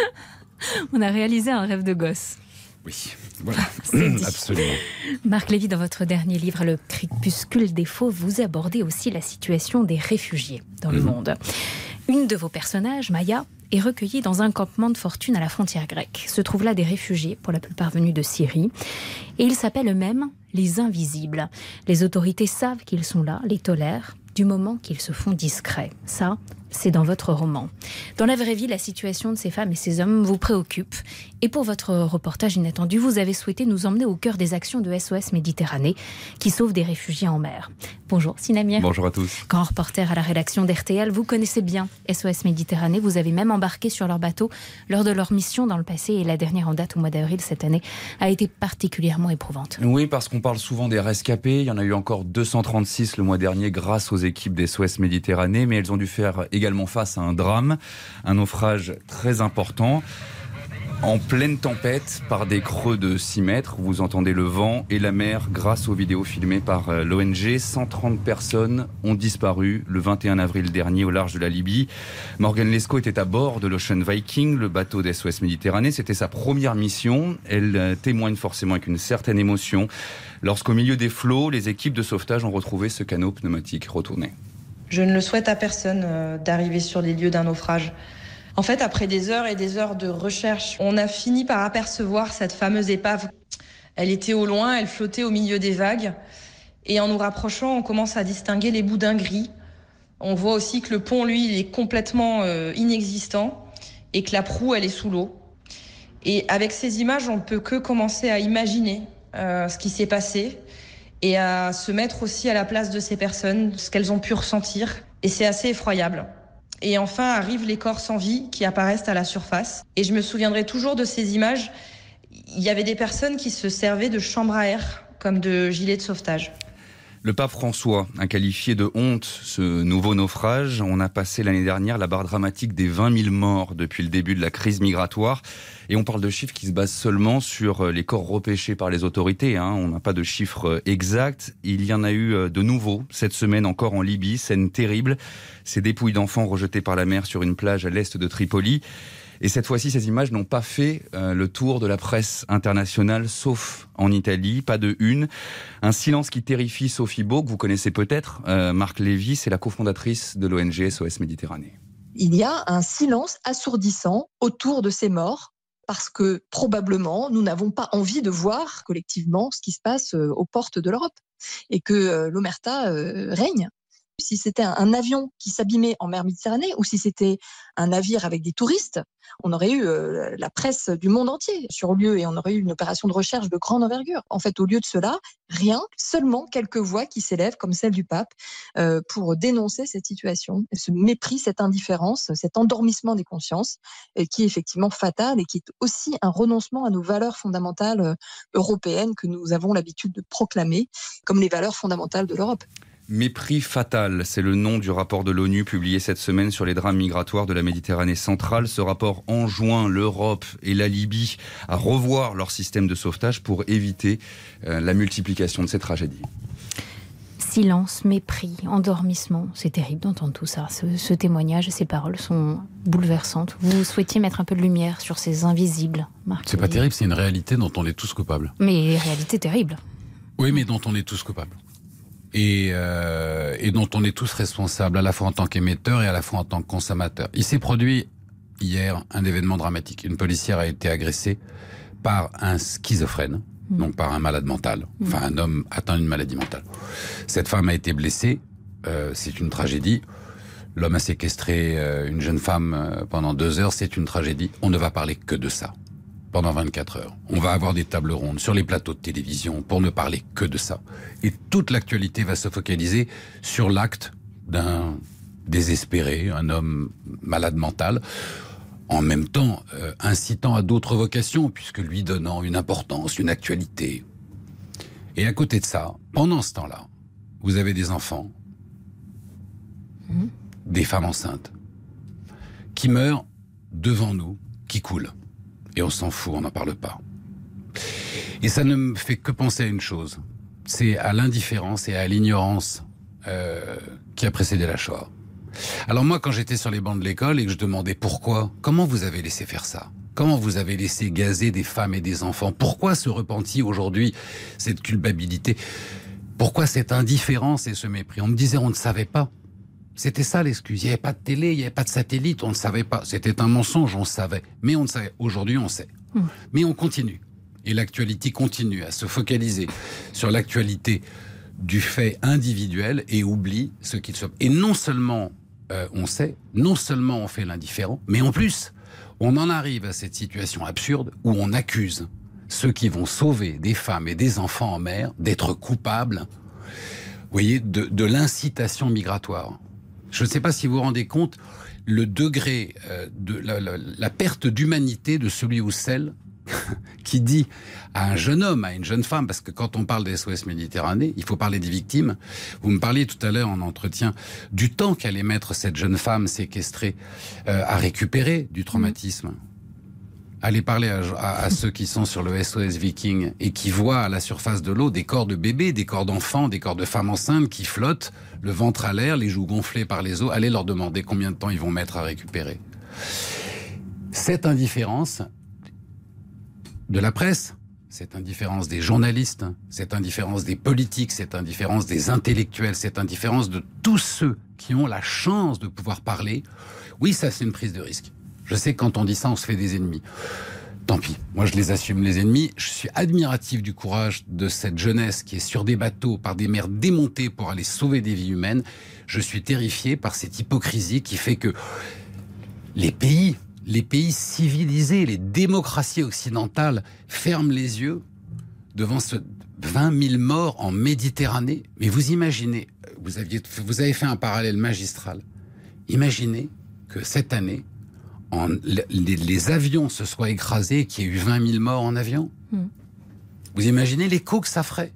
On a réalisé un rêve de gosse. Oui, voilà, absolument. Marc Lévy, dans votre dernier livre, Le crépuscule des faux, vous abordez aussi la situation des réfugiés dans le mmh. monde. Une de vos personnages, Maya, est recueillie dans un campement de fortune à la frontière grecque. Se trouvent là des réfugiés, pour la plupart venus de Syrie. Et ils s'appellent eux-mêmes les invisibles. Les autorités savent qu'ils sont là, les tolèrent, du moment qu'ils se font discrets. Ça, c'est dans votre roman. Dans la vraie vie, la situation de ces femmes et ces hommes vous préoccupe. Et pour votre reportage inattendu, vous avez souhaité nous emmener au cœur des actions de S O S Méditerranée qui sauve des réfugiés en mer. Bonjour Sinamir. Bonjour à tous. Grand reporter à la rédaction d'R T L, vous connaissez bien S O S Méditerranée. Vous avez même embarqué sur leur bateau lors de leur mission dans le passé. Et la dernière en date au mois d'avril cette année a été particulièrement éprouvante. Oui, parce qu'on parle souvent des rescapés. Il y en a eu encore deux cent trente-six le mois dernier grâce aux équipes d'S O S Méditerranée. Mais elles ont dû faire également face à un drame, un naufrage très important. En pleine tempête, par des creux de six mètres, vous entendez le vent et la mer grâce aux vidéos filmées par l'O N G. cent trente personnes ont disparu le vingt et un avril dernier au large de la Libye. Morgane Lescaut était à bord de l'Ocean Viking, le bateau d'S O S Méditerranée. C'était sa première mission. Elle témoigne forcément avec une certaine émotion lorsqu'au milieu des flots, les équipes de sauvetage ont retrouvé ce canot pneumatique retourné. Je ne le souhaite à personne euh, d'arriver sur les lieux d'un naufrage. En fait, après des heures et des heures de recherche, on a fini par apercevoir cette fameuse épave. Elle était au loin, elle flottait au milieu des vagues. Et en nous rapprochant, on commence à distinguer les boudins gris. On voit aussi que le pont, lui, il est complètement euh, inexistant et que la proue, elle est sous l'eau. Et avec ces images, on ne peut que commencer à imaginer euh, ce qui s'est passé et à se mettre aussi à la place de ces personnes, ce qu'elles ont pu ressentir. Et c'est assez effroyable. Et enfin arrivent les corps sans vie qui apparaissent à la surface. Et je me souviendrai toujours de ces images. Il y avait des personnes qui se servaient de chambres à air comme de gilets de sauvetage. Le pape François a qualifié de honte ce nouveau naufrage. On a passé l'année dernière la barre dramatique des vingt mille morts depuis le début de la crise migratoire. Et on parle de chiffres qui se basent seulement sur les corps repêchés par les autorités. Hein. On n'a pas de chiffres exacts. Il y en a eu de nouveaux cette semaine encore en Libye. Scène terrible. Ces dépouilles d'enfants rejetées par la mer sur une plage à l'est de Tripoli. Et cette fois-ci, ces images n'ont pas fait euh, le tour de la presse internationale, sauf en Italie, pas de une. Un silence qui terrifie Sophie Beau, que vous connaissez peut-être. Euh, Marc Lévy, c'est la cofondatrice de l'O N G S O S Méditerranée. Il y a un silence assourdissant autour de ces morts, parce que probablement, nous n'avons pas envie de voir collectivement ce qui se passe euh, aux portes de l'Europe, et que euh, l'omerta euh, règne. Si c'était un avion qui s'abîmait en mer Méditerranée ou si c'était un navire avec des touristes, on aurait eu euh, la presse du monde entier sur lieu et on aurait eu une opération de recherche de grande envergure. En fait, au lieu de cela, rien, seulement quelques voix qui s'élèvent, comme celle du pape, euh, pour dénoncer cette situation, ce mépris, cette indifférence, cet endormissement des consciences, et qui est effectivement fatal et qui est aussi un renoncement à nos valeurs fondamentales euh, européennes que nous avons l'habitude de proclamer comme les valeurs fondamentales de l'Europe. Mépris fatal, c'est le nom du rapport de l'ONU publié cette semaine sur les drames migratoires de la Méditerranée centrale. Ce rapport enjoint l'Europe et la Libye à revoir leur système de sauvetage pour éviter euh, la multiplication de ces tragédies. Silence, mépris, endormissement, c'est terrible d'entendre tout ça. Ce, ce témoignage et ces paroles sont bouleversantes. Vous souhaitiez mettre un peu de lumière sur ces invisibles, Marc. C'est pas terrible, c'est une réalité dont on est tous coupables. Mais réalité terrible. Oui, mais dont on est tous coupables. Et, euh, et dont on est tous responsables, à la fois en tant qu'émetteur et à la fois en tant que consommateur. Il s'est produit hier un événement dramatique. Une policière a été agressée par un schizophrène, mmh. donc par un malade mental, mmh. enfin un homme atteint d'une maladie mentale. Cette femme a été blessée, euh, c'est une tragédie. L'homme a séquestré euh, une jeune femme euh, pendant deux heures, c'est une tragédie. On ne va parler que de ça. Pendant vingt-quatre heures. On va avoir des tables rondes sur les plateaux de télévision pour ne parler que de ça. Et toute l'actualité va se focaliser sur l'acte d'un désespéré, un homme malade mental, en même temps euh, incitant à d'autres vocations, puisque lui donnant une importance, une actualité. Et à côté de ça, pendant ce temps-là, vous avez des enfants, mmh. des femmes enceintes, qui meurent devant nous, qui coulent. Et on s'en fout, on n'en parle pas. Et ça ne me fait que penser à une chose. C'est à l'indifférence et à l'ignorance euh, qui a précédé la Shoah. Alors moi, quand j'étais sur les bancs de l'école et que je demandais pourquoi, comment vous avez laissé faire ça ? Comment vous avez laissé gazer des femmes et des enfants ? Pourquoi ce repentir aujourd'hui, cette culpabilité ? Pourquoi cette indifférence et ce mépris ? On me disait, on ne savait pas. C'était ça l'excuse. Il n'y avait pas de télé, il n'y avait pas de satellite, on ne savait pas. C'était un mensonge, on savait. Mais on ne savait. Aujourd'hui, on sait. Mmh. Mais on continue. Et l'actualité continue à se focaliser sur l'actualité du fait individuel et oublie ce qu'il se... Et non seulement euh, on sait, non seulement on fait l'indifférent, mais en plus, on en arrive à cette situation absurde où on accuse ceux qui vont sauver des femmes et des enfants en mer d'être coupables, vous voyez, de, de l'incitation migratoire. Je ne sais pas si vous vous rendez compte le degré euh, de la, la, la perte d'humanité de celui ou celle qui dit à un jeune homme, à une jeune femme, parce que quand on parle des S O S Méditerranée, il faut parler des victimes. Vous me parliez tout à l'heure en entretien du temps qu'allait mettre cette jeune femme séquestrée euh, à récupérer du traumatisme. Allez parler à, à, à ceux qui sont sur le S O S Viking et qui voient à la surface de l'eau des corps de bébés, des corps d'enfants, des corps de femmes enceintes qui flottent, le ventre à l'air, les joues gonflées par les eaux. Allez leur demander combien de temps ils vont mettre à récupérer. Cette indifférence de la presse, cette indifférence des journalistes, cette indifférence des politiques, cette indifférence des intellectuels, cette indifférence de tous ceux qui ont la chance de pouvoir parler, oui, ça c'est une prise de risque. Je sais que quand on dit ça, on se fait des ennemis. Tant pis, moi je les assume, les ennemis. Je suis admiratif du courage de cette jeunesse qui est sur des bateaux par des mers démontées pour aller sauver des vies humaines. Je suis terrifié par cette hypocrisie qui fait que les pays... Les pays civilisés, les démocraties occidentales ferment les yeux devant ce vingt mille morts en Méditerranée. Mais vous imaginez, vous, aviez, vous avez fait un parallèle magistral. Imaginez que cette année, en, les, les avions se soient écrasés et qu'il y ait eu vingt mille morts en avion. Mmh. Vous imaginez l'écho que ça ferait?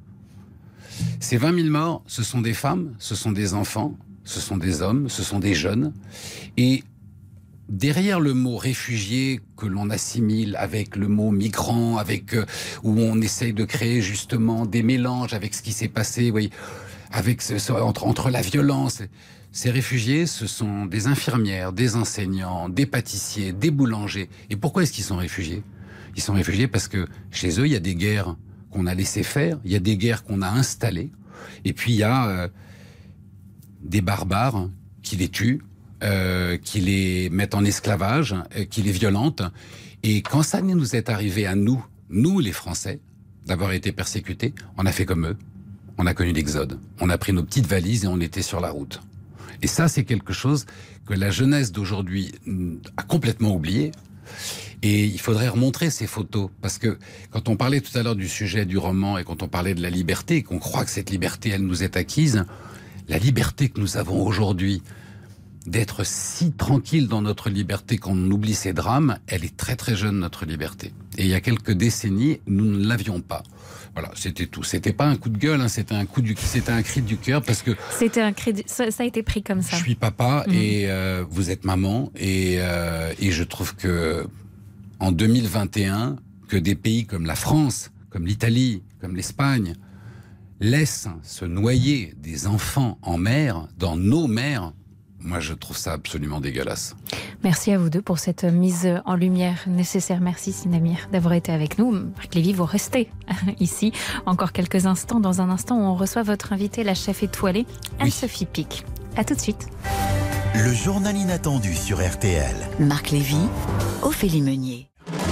Ces vingt mille morts, ce sont des femmes, ce sont des enfants, ce sont des hommes, ce sont des jeunes. Et derrière le mot réfugié que l'on assimile avec le mot migrant, avec euh, où on essaye de créer justement des mélanges avec ce qui s'est passé, oui, avec ce, ce, entre, entre la violence. Ces réfugiés, ce sont des infirmières, des enseignants, des pâtissiers, des boulangers. Et pourquoi est-ce qu'ils sont réfugiés? Ils sont réfugiés parce que chez eux, il y a des guerres qu'on a laissées faire, il y a des guerres qu'on a installées, et puis il y a euh, des barbares qui les tuent, Euh, qui les mettent en esclavage, euh, qui les violentent. Et quand ça nous est arrivé à nous, nous les Français, d'avoir été persécutés, on a fait comme eux. On a connu l'exode. On a pris nos petites valises et on était sur la route. Et ça, c'est quelque chose que la jeunesse d'aujourd'hui a complètement oublié. Et il faudrait remontrer ces photos. Parce que quand on parlait tout à l'heure du sujet du roman et quand on parlait de la liberté, et qu'on croit que cette liberté, elle nous est acquise, la liberté que nous avons aujourd'hui, d'être si tranquille dans notre liberté qu'on oublie ces drames, elle est très très jeune, notre liberté. Et il y a quelques décennies, nous ne l'avions pas. Voilà, c'était tout. C'était pas un coup de gueule, hein, c'était un coup du, c'était un cri du cœur parce que c'était un cri. Ça, ça a été pris comme ça. Je suis papa mmh. et euh, vous êtes maman et euh, et je trouve que en deux mille vingt et un, que des pays comme la France, comme l'Italie, comme l'Espagne laissent se noyer des enfants en mer, dans nos mers. Moi, je trouve ça absolument dégueulasse. Merci à vous deux pour cette mise en lumière nécessaire. Merci, Sinamir, d'avoir été avec nous. Marc Lévy, vous restez ici encore quelques instants. Dans un instant, on reçoit votre invitée, la chef étoilée, Anne-Sophie oui. Pic. À tout de suite. Le journal inattendu sur R T L. Marc Lévy, Ophélie Meunier.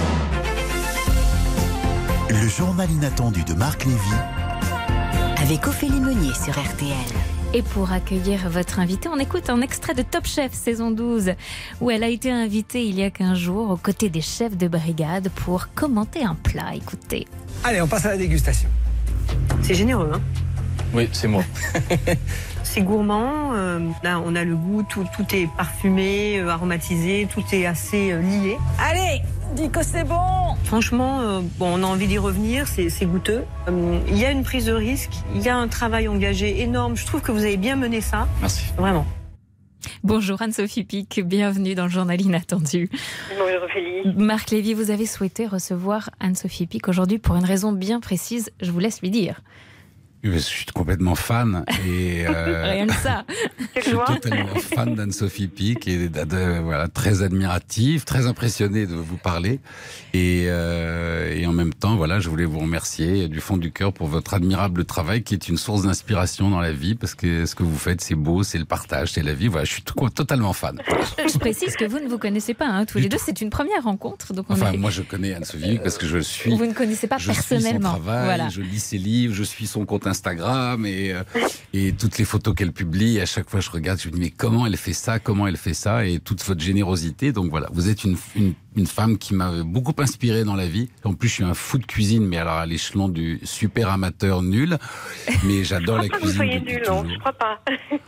Le journal inattendu de Marc Lévy. Avec Ophélie Meunier sur R T L. Et pour accueillir votre invitée, on écoute un extrait de Top Chef saison douze, où elle a été invitée il y a quinze jours aux côtés des chefs de brigade pour commenter un plat. Écoutez. Allez, on passe à la dégustation. C'est généreux, hein? Oui, c'est moi. C'est gourmand, euh, là on a le goût, tout, tout est parfumé, euh, aromatisé, tout est assez euh, lié. Allez, dis que c'est bon. Franchement, euh, bon, on a envie d'y revenir, c'est, c'est goûteux. Euh, il y a une prise de risque, il y a un travail engagé énorme. Je trouve que vous avez bien mené ça. Merci. Vraiment. Bonjour Anne-Sophie Pic, bienvenue dans le journal inattendu. Bonjour Ophélie. Marc Lévy, vous avez souhaité recevoir Anne-Sophie Pic aujourd'hui pour une raison bien précise, je vous laisse lui dire. Je suis complètement fan et euh, rien que ça. Je suis totalement fan d'Anne-Sophie Pic et de, de, voilà, très admirative, très impressionnée de vous parler et, euh, et en même temps, voilà, je voulais vous remercier du fond du cœur pour votre admirable travail qui est une source d'inspiration dans la vie parce que ce que vous faites, c'est beau, c'est le partage, c'est la vie. Voilà, je suis tout, totalement fan. Je précise que vous ne vous connaissez pas, hein, tous les deux. C'est une première rencontre, donc on enfin, est... moi, je connais Anne-Sophie Pic parce que je suis. Vous ne connaissez pas je personnellement. Suis son travail, voilà. Je lis ses livres, je suis son compte Instagram et, euh, et toutes les photos qu'elle publie. À chaque fois, je regarde, je me dis, mais comment elle fait ça, comment elle fait ça, et toute votre générosité. Donc voilà, vous êtes une, une, une femme qui m'a beaucoup inspiré dans la vie. En plus, je suis un fou de cuisine, mais alors à l'échelon du super amateur nul. Mais j'adore la cuisine. Vous soyez nul, non, je crois pas.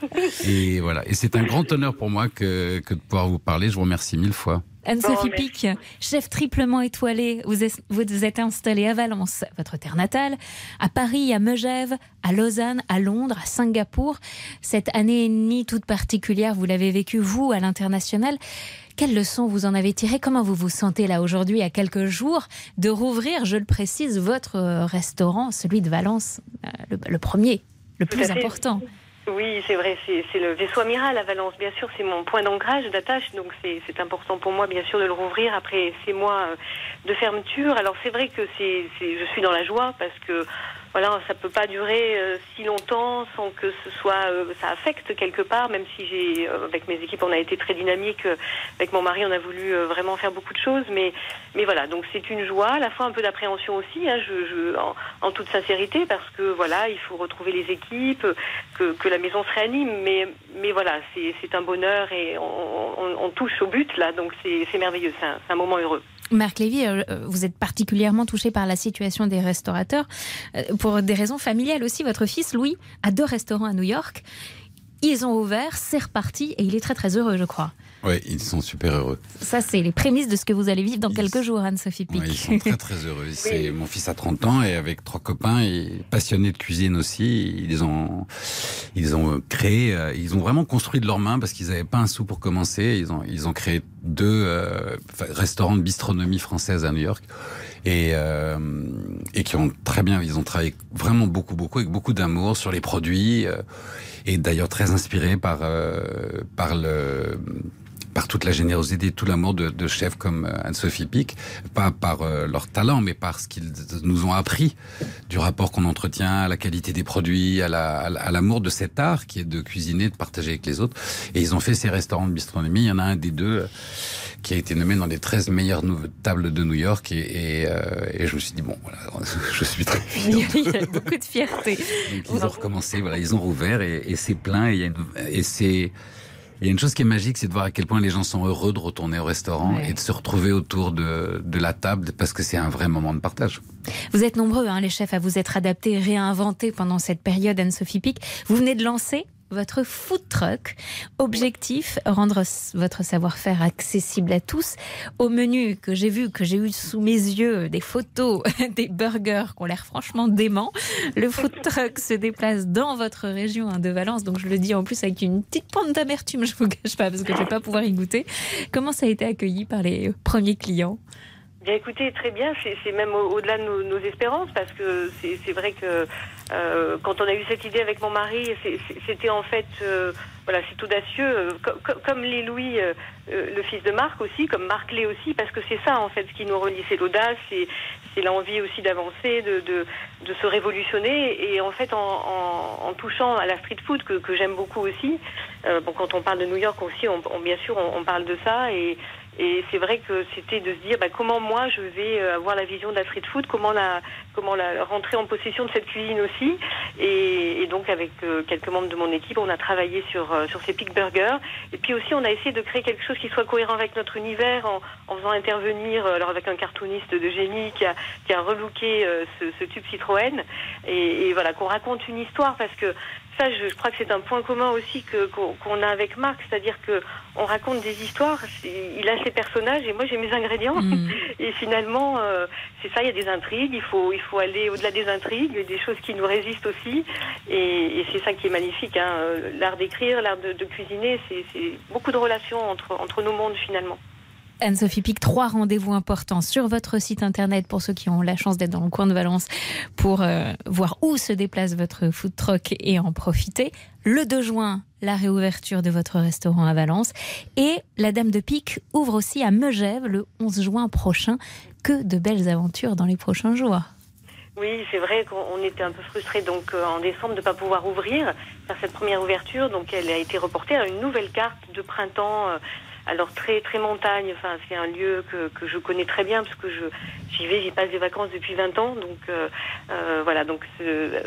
Et voilà, et c'est un grand honneur pour moi que, que de pouvoir vous parler. Je vous remercie mille fois. Anne-Sophie Bon, Pic, chef triplement étoilé, vous êtes, vous êtes installée à Valence, votre terre natale, à Paris, à Megève, à Lausanne, à Londres, à Singapour. Cette année et demie toute particulière, vous l'avez vécue, vous, à l'international. Quelles leçons vous en avez tirées? Comment vous vous sentez là aujourd'hui, à quelques jours, de rouvrir, je le précise, votre restaurant, celui de Valence, le, le premier, le plus important? Oui, c'est vrai, c'est, c'est le vaisseau amiral à Valence. Bien sûr, c'est mon point d'ancrage, d'attache, donc c'est, c'est important pour moi, bien sûr, de le rouvrir après six mois de fermeture. Alors c'est vrai que c'est, c'est, je suis dans la joie parce que voilà, ça peut pas durer euh, si longtemps sans que ce soit, euh, ça affecte quelque part. Même si j'ai, euh, avec mes équipes, on a été très dynamique. Euh, avec mon mari, on a voulu euh, vraiment faire beaucoup de choses, mais, mais voilà. Donc c'est une joie, à la fois un peu d'appréhension aussi, hein, je, je, en, en toute sincérité, parce que voilà, il faut retrouver les équipes, que, que la maison se réanime. Mais, mais voilà, c'est, c'est un bonheur et on, on, on touche au but là, donc c'est, c'est merveilleux. C'est un, c'est un moment heureux. Marc Lévy, vous êtes particulièrement touché par la situation des restaurateurs pour des raisons familiales aussi. Votre fils Louis a deux restaurants à New York. Ils ont ouvert, c'est reparti et il est très très heureux, je crois. Oui, ils sont super heureux. Ça, c'est les prémices de ce que vous allez vivre dans ils... quelques jours, Anne-Sophie Pic. Ouais, ils sont très très heureux. C'est... Mon fils a trente ans et avec trois copains, et passionnés de cuisine aussi, ils ont, ils ont créé, ils ont vraiment construit de leurs mains parce qu'ils n'avaient pas un sou pour commencer. Ils ont, ils ont créé deux euh, restaurants de bistronomie française à New York. Et, euh, et qui ont très bien, ils ont travaillé vraiment beaucoup, beaucoup, avec beaucoup d'amour sur les produits, euh, et d'ailleurs très inspirés par, euh, par le, par toute la générosité, tout l'amour de, de chefs comme Anne-Sophie Pic, pas par euh, leur talent, mais par ce qu'ils nous ont appris, du rapport qu'on entretient à la qualité des produits, à, la, à l'amour de cet art qui est de cuisiner, de partager avec les autres. Et ils ont fait ces restaurants de bistronomie. Il y en a un des deux qui a été nommé dans les treize meilleures tables de New York, et, et, euh, et je me suis dit, bon, voilà, je suis très fier. Il y a beaucoup de fierté. Donc, ils ont recommencé, voilà, ils ont rouvert, et, et c'est plein, et, il y a une, et c'est, il y a une chose qui est magique, c'est de voir à quel point les gens sont heureux de retourner au restaurant, ouais, et de se retrouver autour de, de la table, parce que c'est un vrai moment de partage. Vous êtes nombreux, hein, les chefs, à vous être adaptés, réinventés pendant cette période, Anne-Sophie Pic. Vous venez de lancer votre food truck. Objectif, rendre votre savoir-faire accessible à tous. Au menu que j'ai vu, que j'ai eu sous mes yeux, des photos, des burgers qui ont l'air franchement déments. Le food truck se déplace dans votre région, hein, de Valence. Donc je le dis en plus avec une petite pointe d'amertume, je ne vous cache pas, parce que je ne vais pas pouvoir y goûter. Comment ça a été accueilli par les premiers clients ? Bien écoutez, très bien, c'est, c'est même au- au-delà de nos, nos espérances, parce que c'est, c'est vrai que euh, quand on a eu cette idée avec mon mari, c'est, c'est, c'était en fait, euh, voilà, c'est audacieux, euh, co- co- comme l'est Louis, euh, euh, le fils de Marc aussi, comme Marc l'est aussi, parce que c'est ça en fait ce qui nous relie, c'est l'audace, c'est, c'est l'envie aussi d'avancer, de, de, de se révolutionner, et en fait en, en, en touchant à la street food que, que j'aime beaucoup aussi, euh, bon, quand on parle de New York aussi, on, on, bien sûr on, on parle de ça, et Et c'est vrai que c'était de se dire bah, comment moi je vais avoir la vision de la street food, comment la, comment la rentrer en possession de cette cuisine aussi. Et, et donc avec euh, quelques membres de mon équipe, on a travaillé sur, euh, sur ces Pic Burgers. Et puis aussi on a essayé de créer quelque chose qui soit cohérent avec notre univers en, en faisant intervenir, euh, alors avec un cartooniste de génie qui a, qui a relooké euh, ce, ce tube Citroën. Et, et voilà, qu'on raconte une histoire, parce que ça, je, je crois que c'est un point commun aussi que, qu'on, qu'on a avec Marc, c'est-à-dire que on raconte des histoires, il a ses personnages et moi j'ai mes ingrédients. Mmh. Et finalement, euh, c'est ça, il y a des intrigues, il faut, il faut aller au-delà des intrigues, il y a des choses qui nous résistent aussi. Et, et c'est ça qui est magnifique, hein. L'art d'écrire, l'art de, de cuisiner, c'est, c'est beaucoup de relations entre, entre nos mondes finalement. Anne-Sophie Pic, trois rendez-vous importants sur votre site internet pour ceux qui ont la chance d'être dans le coin de Valence pour euh, voir où se déplace votre food truck et en profiter. Le deux juin, la réouverture de votre restaurant à Valence, et la Dame de Pique ouvre aussi à Megève le onze juin prochain. Que de belles aventures dans les prochains jours. Oui, c'est vrai qu'on était un peu frustrés donc euh, en décembre de ne pas pouvoir ouvrir, faire cette première ouverture. Donc elle a été reportée à une nouvelle carte de printemps. Euh, Alors très très montagne, enfin c'est un lieu que, que je connais très bien parce que je j'y vais, j'y passe des vacances depuis vingt ans, donc euh, euh, voilà, donc euh,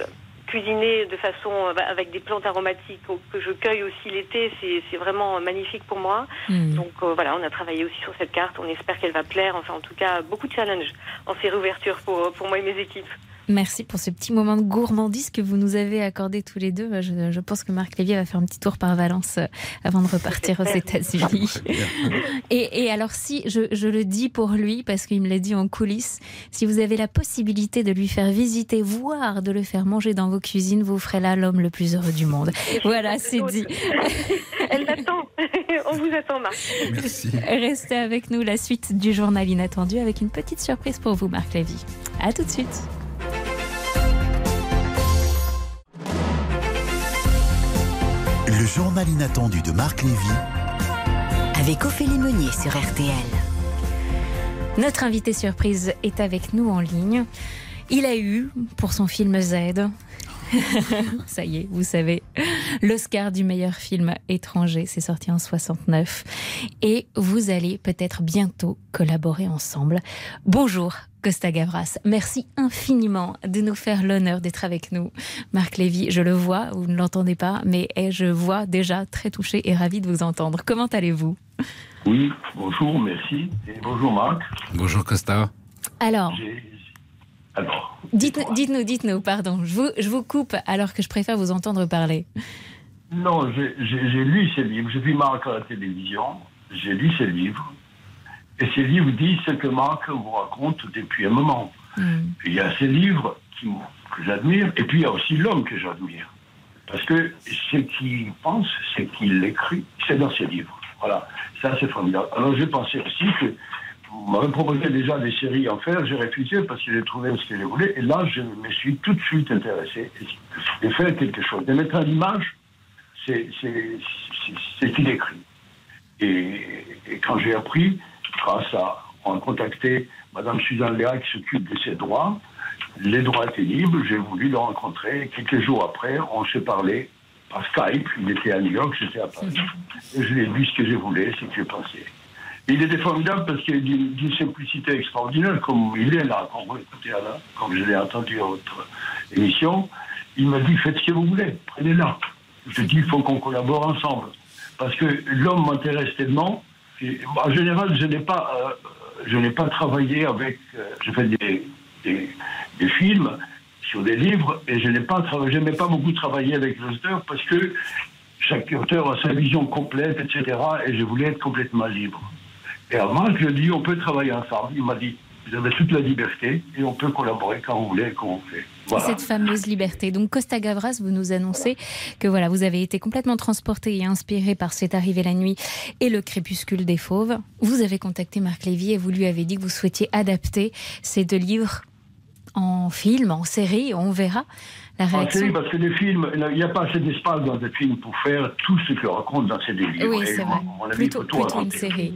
cuisiner de façon avec des plantes aromatiques que je cueille aussi l'été, c'est, c'est vraiment magnifique pour moi. Mmh. Donc euh, voilà, on a travaillé aussi sur cette carte. On espère qu'elle va plaire. Enfin, en tout cas, beaucoup de challenges en ces réouvertures pour pour moi et mes équipes. Merci pour ce petit moment de gourmandise que vous nous avez accordé tous les deux. Je, je pense que Marc Lévy va faire un petit tour par Valence avant de repartir aux États-Unis. Et, et alors, si je, je le dis pour lui, parce qu'il me l'a dit en coulisses, si vous avez la possibilité de lui faire visiter, voire de le faire manger dans vos cuisines, vous ferez là l'homme le plus heureux du monde. Voilà, c'est dit. Elle m'attend. On vous attend, Marc. Merci. Restez avec nous, la suite du journal inattendu avec une petite surprise pour vous, Marc Lévy. À tout de suite. Le journal inattendu de Marc Lévy avec Ophélie Meunier sur R T L. Notre invité surprise est avec nous en ligne. Il a eu, pour son film Z, ça y est, vous savez, l'Oscar du meilleur film étranger. C'est sorti en soixante-neuf. Et vous allez peut-être bientôt collaborer ensemble. Bonjour Costa Gavras, merci infiniment de nous faire l'honneur d'être avec nous. Marc Lévy, je le vois, vous ne l'entendez pas, mais je vois déjà très touché et ravi de vous entendre. Comment allez-vous ? Oui, bonjour, merci. Et bonjour Marc. Bonjour Costa. Alors, J'ai... Alors dites-nous, dites-nous, dites-nous, pardon, je vous, je vous coupe alors que je préfère vous entendre parler. Non, j'ai, j'ai, j'ai lu ces livres, j'ai vu Marc à la télévision, j'ai lu ces livres. Et ces livres disent ce que Marc vous raconte depuis un moment. Mm. Il y a ces livres qui, que j'admire, et puis il y a aussi l'homme que j'admire. Parce que ce qu'il pense, ce qu'il écrit, c'est dans ses livres. Voilà, ça c'est formidable. Alors j'ai pensé aussi que vous m'avez proposé déjà des séries à en faire, j'ai refusé parce que j'ai trouvé ce que je voulais, et là je me suis tout de suite intéressé de faire quelque chose. De mettre en image, c'est, c'est, c'est, c'est ce qu'il écrit. Et, et quand j'ai appris, grâce à, on a contacté Madame Suzanne Léa qui s'occupe de ses droits. Les droits étaient libres, j'ai voulu le rencontrer. Quelques jours après, on s'est parlé par Skype. Il était à New York, j'étais à Paris. Et je lui ai dit ce que je voulais, ce que je pensais. Il était formidable parce qu'il est d'une, d'une simplicité extraordinaire, comme il est là, quand vous écoutez là, comme je l'ai entendu à votre émission. Il m'a dit, faites ce que vous voulez, prenez-la. Je dis, il faut qu'on collabore ensemble. Parce que l'homme m'intéresse tellement. Et, en général, je n'ai pas, euh, je n'ai pas travaillé avec. Euh, je fais des, des, des films sur des livres et je n'ai pas travaillé. Je n'ai pas beaucoup travaillé avec l'auteur parce que chaque auteur a sa vision complète, et cetera. Et je voulais être complètement libre. Et à moi, je dis, on peut travailler ensemble. Il m'a dit, vous avez toute la liberté et on peut collaborer quand vous voulez et quand on fait. Voilà. Cette fameuse liberté. Donc Costa Gavras, vous nous annoncez que voilà, vous avez été complètement transporté et inspiré par C'est arrivé la nuit et Le crépuscule des fauves. Vous avez contacté Marc Lévy et vous lui avez dit que vous souhaitiez adapter ces deux livres en film, en série. On verra la réaction. En série, parce que les films, il n'y a pas assez d'espace dans des films pour faire tout ce que raconte dans ces deux livres. Oui, c'est vrai. Mon, mon plutôt plutôt une série.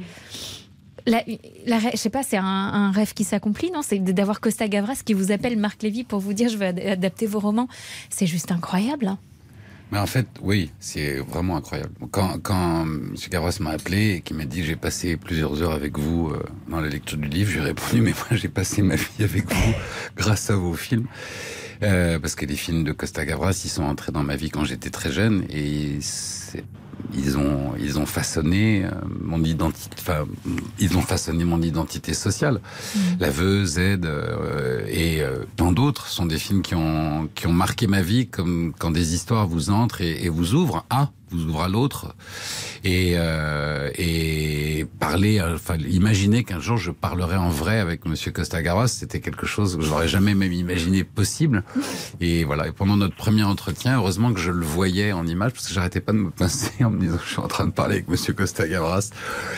La, la, je sais pas, c'est un, un rêve qui s'accomplit, non ? C'est d'avoir Costa Gavras qui vous appelle Marc Lévy pour vous dire je veux adapter vos romans. C'est juste incroyable. Hein. Mais en fait, oui, c'est vraiment incroyable. Quand, quand M. Gavras m'a appelé et qu'il m'a dit j'ai passé plusieurs heures avec vous euh, dans la lecture du livre, j'ai répondu mais moi j'ai passé ma vie avec vous grâce à vos films. Euh, parce que les films de Costa Gavras, ils sont entrés dans ma vie quand j'étais très jeune et c'est Ils ont, ils ont façonné mon identité, enfin, ils ont façonné mon identité sociale. Mmh. L'Aveu, Z euh, et euh, tant d'autres sont des films qui ont, qui ont marqué ma vie, comme quand des histoires vous entrent et, et vous ouvrent à, vous ouvrent à l'autre. Et, euh, et parler, enfin, imaginer qu'un jour je parlerai en vrai avec Monsieur Costa Gavras, c'était quelque chose que je n'aurais jamais même imaginé possible. Et voilà. Et pendant notre premier entretien, heureusement que je le voyais en image, parce que j'arrêtais pas de me pincer en me disant je suis en train de parler avec Monsieur Costa Gavras.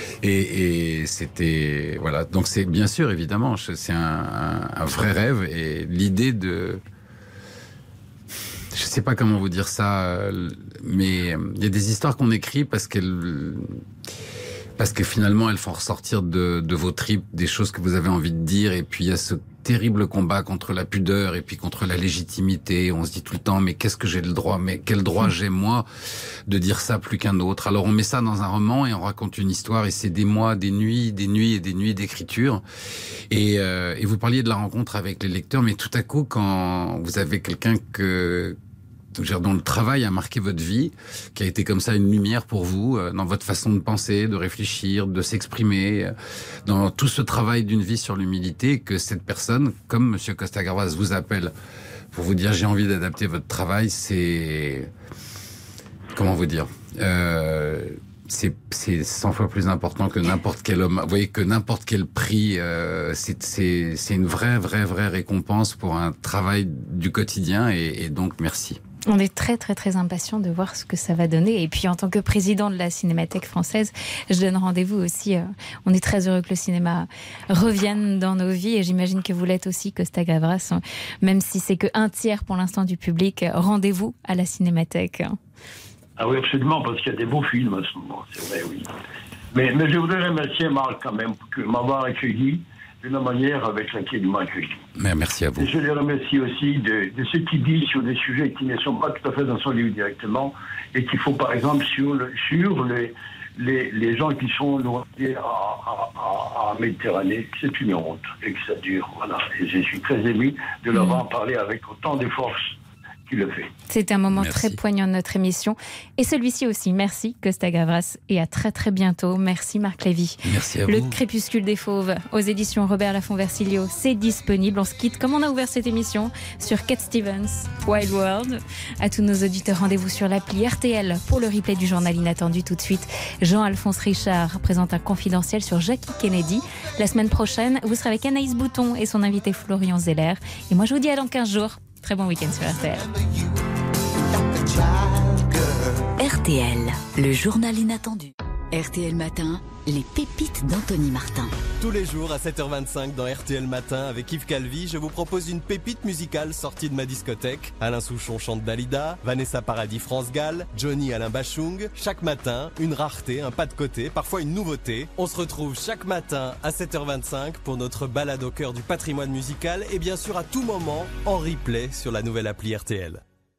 Et, et c'était, voilà. Donc c'est bien sûr, évidemment, c'est un, un, un vrai rêve et l'idée de, je sais pas comment vous dire ça, mais il y a des histoires qu'on écrit parce qu'elles, parce que finalement elles font ressortir de, de vos tripes des choses que vous avez envie de dire, et puis il y a ce terrible combat contre la pudeur et puis contre la légitimité. On se dit tout le temps, mais qu'est-ce que j'ai le droit, mais quel droit j'ai moi de dire ça plus qu'un autre? Alors on met ça dans un roman et on raconte une histoire et c'est des mois, des nuits, des nuits et des nuits d'écriture. Et, euh, et vous parliez de la rencontre avec les lecteurs, mais tout à coup, quand vous avez quelqu'un que dont le travail a marqué votre vie, qui a été comme ça une lumière pour vous, euh, dans votre façon de penser, de réfléchir, de s'exprimer, euh, dans tout ce travail d'une vie sur l'humilité, que cette personne, comme Monsieur Costa-Gavras, vous appelle pour vous dire j'ai envie d'adapter votre travail, c'est... Comment vous dire euh... C'est, c'est cent fois plus important que n'importe quel homme. Vous voyez que n'importe quel prix, euh, c'est, c'est, c'est une vraie, vraie, vraie récompense pour un travail du quotidien. Et, et donc, merci. On est très, très, très impatients de voir ce que ça va donner. Et puis, en tant que président de la Cinémathèque française, je donne rendez-vous aussi. Euh, on est très heureux que le cinéma revienne dans nos vies. Et j'imagine que vous l'êtes aussi, Costa-Gavras. Même si c'est qu'un tiers pour l'instant du public, rendez-vous à la Cinémathèque. Ah oui, absolument, parce qu'il y a des beaux films en ce moment, c'est vrai, oui. Mais, mais je voudrais remercier Marc quand même pour m'avoir accueilli de la manière avec laquelle il m'a accueilli. Mais merci à vous. Et je les remercie aussi de, de ce qu'il dit sur des sujets qui ne sont pas tout à fait dans son livre directement et qu'il faut, par exemple, sur, le, sur les, les, les gens qui sont noyés en Méditerranée, c'est une honte et que ça dure. Voilà. Et je suis très ému de l'avoir mmh. parlé avec autant de force. Le fait. C'est un moment Merci. très poignant de notre émission. Et celui-ci aussi. Merci Costa-Gavras. Et à très très bientôt. Merci Marc Lévy. Merci à Le vous. Crépuscule des Fauves aux éditions Robert Laffont-Versilio. C'est disponible. On se quitte comme on a ouvert cette émission sur Cat Stevens, Wild World. À tous nos auditeurs, rendez-vous sur l'appli R T L pour le replay du journal inattendu tout de suite. Jean-Alphonse Richard présente un confidentiel sur Jackie Kennedy. La semaine prochaine, vous serez avec Anaïs Bouton et son invité Florian Zeller. Et moi, je vous dis à dans quinze jours. Très bon week-end sur R T L. R T L, le journal inattendu. R T L Matin, les pépites d'Anthony Martin. Tous les jours à sept heures vingt-cinq dans R T L Matin avec Yves Calvi, je vous propose une pépite musicale sortie de ma discothèque. Alain Souchon chante Dalida, Vanessa Paradis France Gall, Johnny Alain Bachung. Chaque matin, une rareté, un pas de côté, parfois une nouveauté. On se retrouve chaque matin à sept heures vingt-cinq pour notre balade au cœur du patrimoine musical et bien sûr à tout moment en replay sur la nouvelle appli R T L.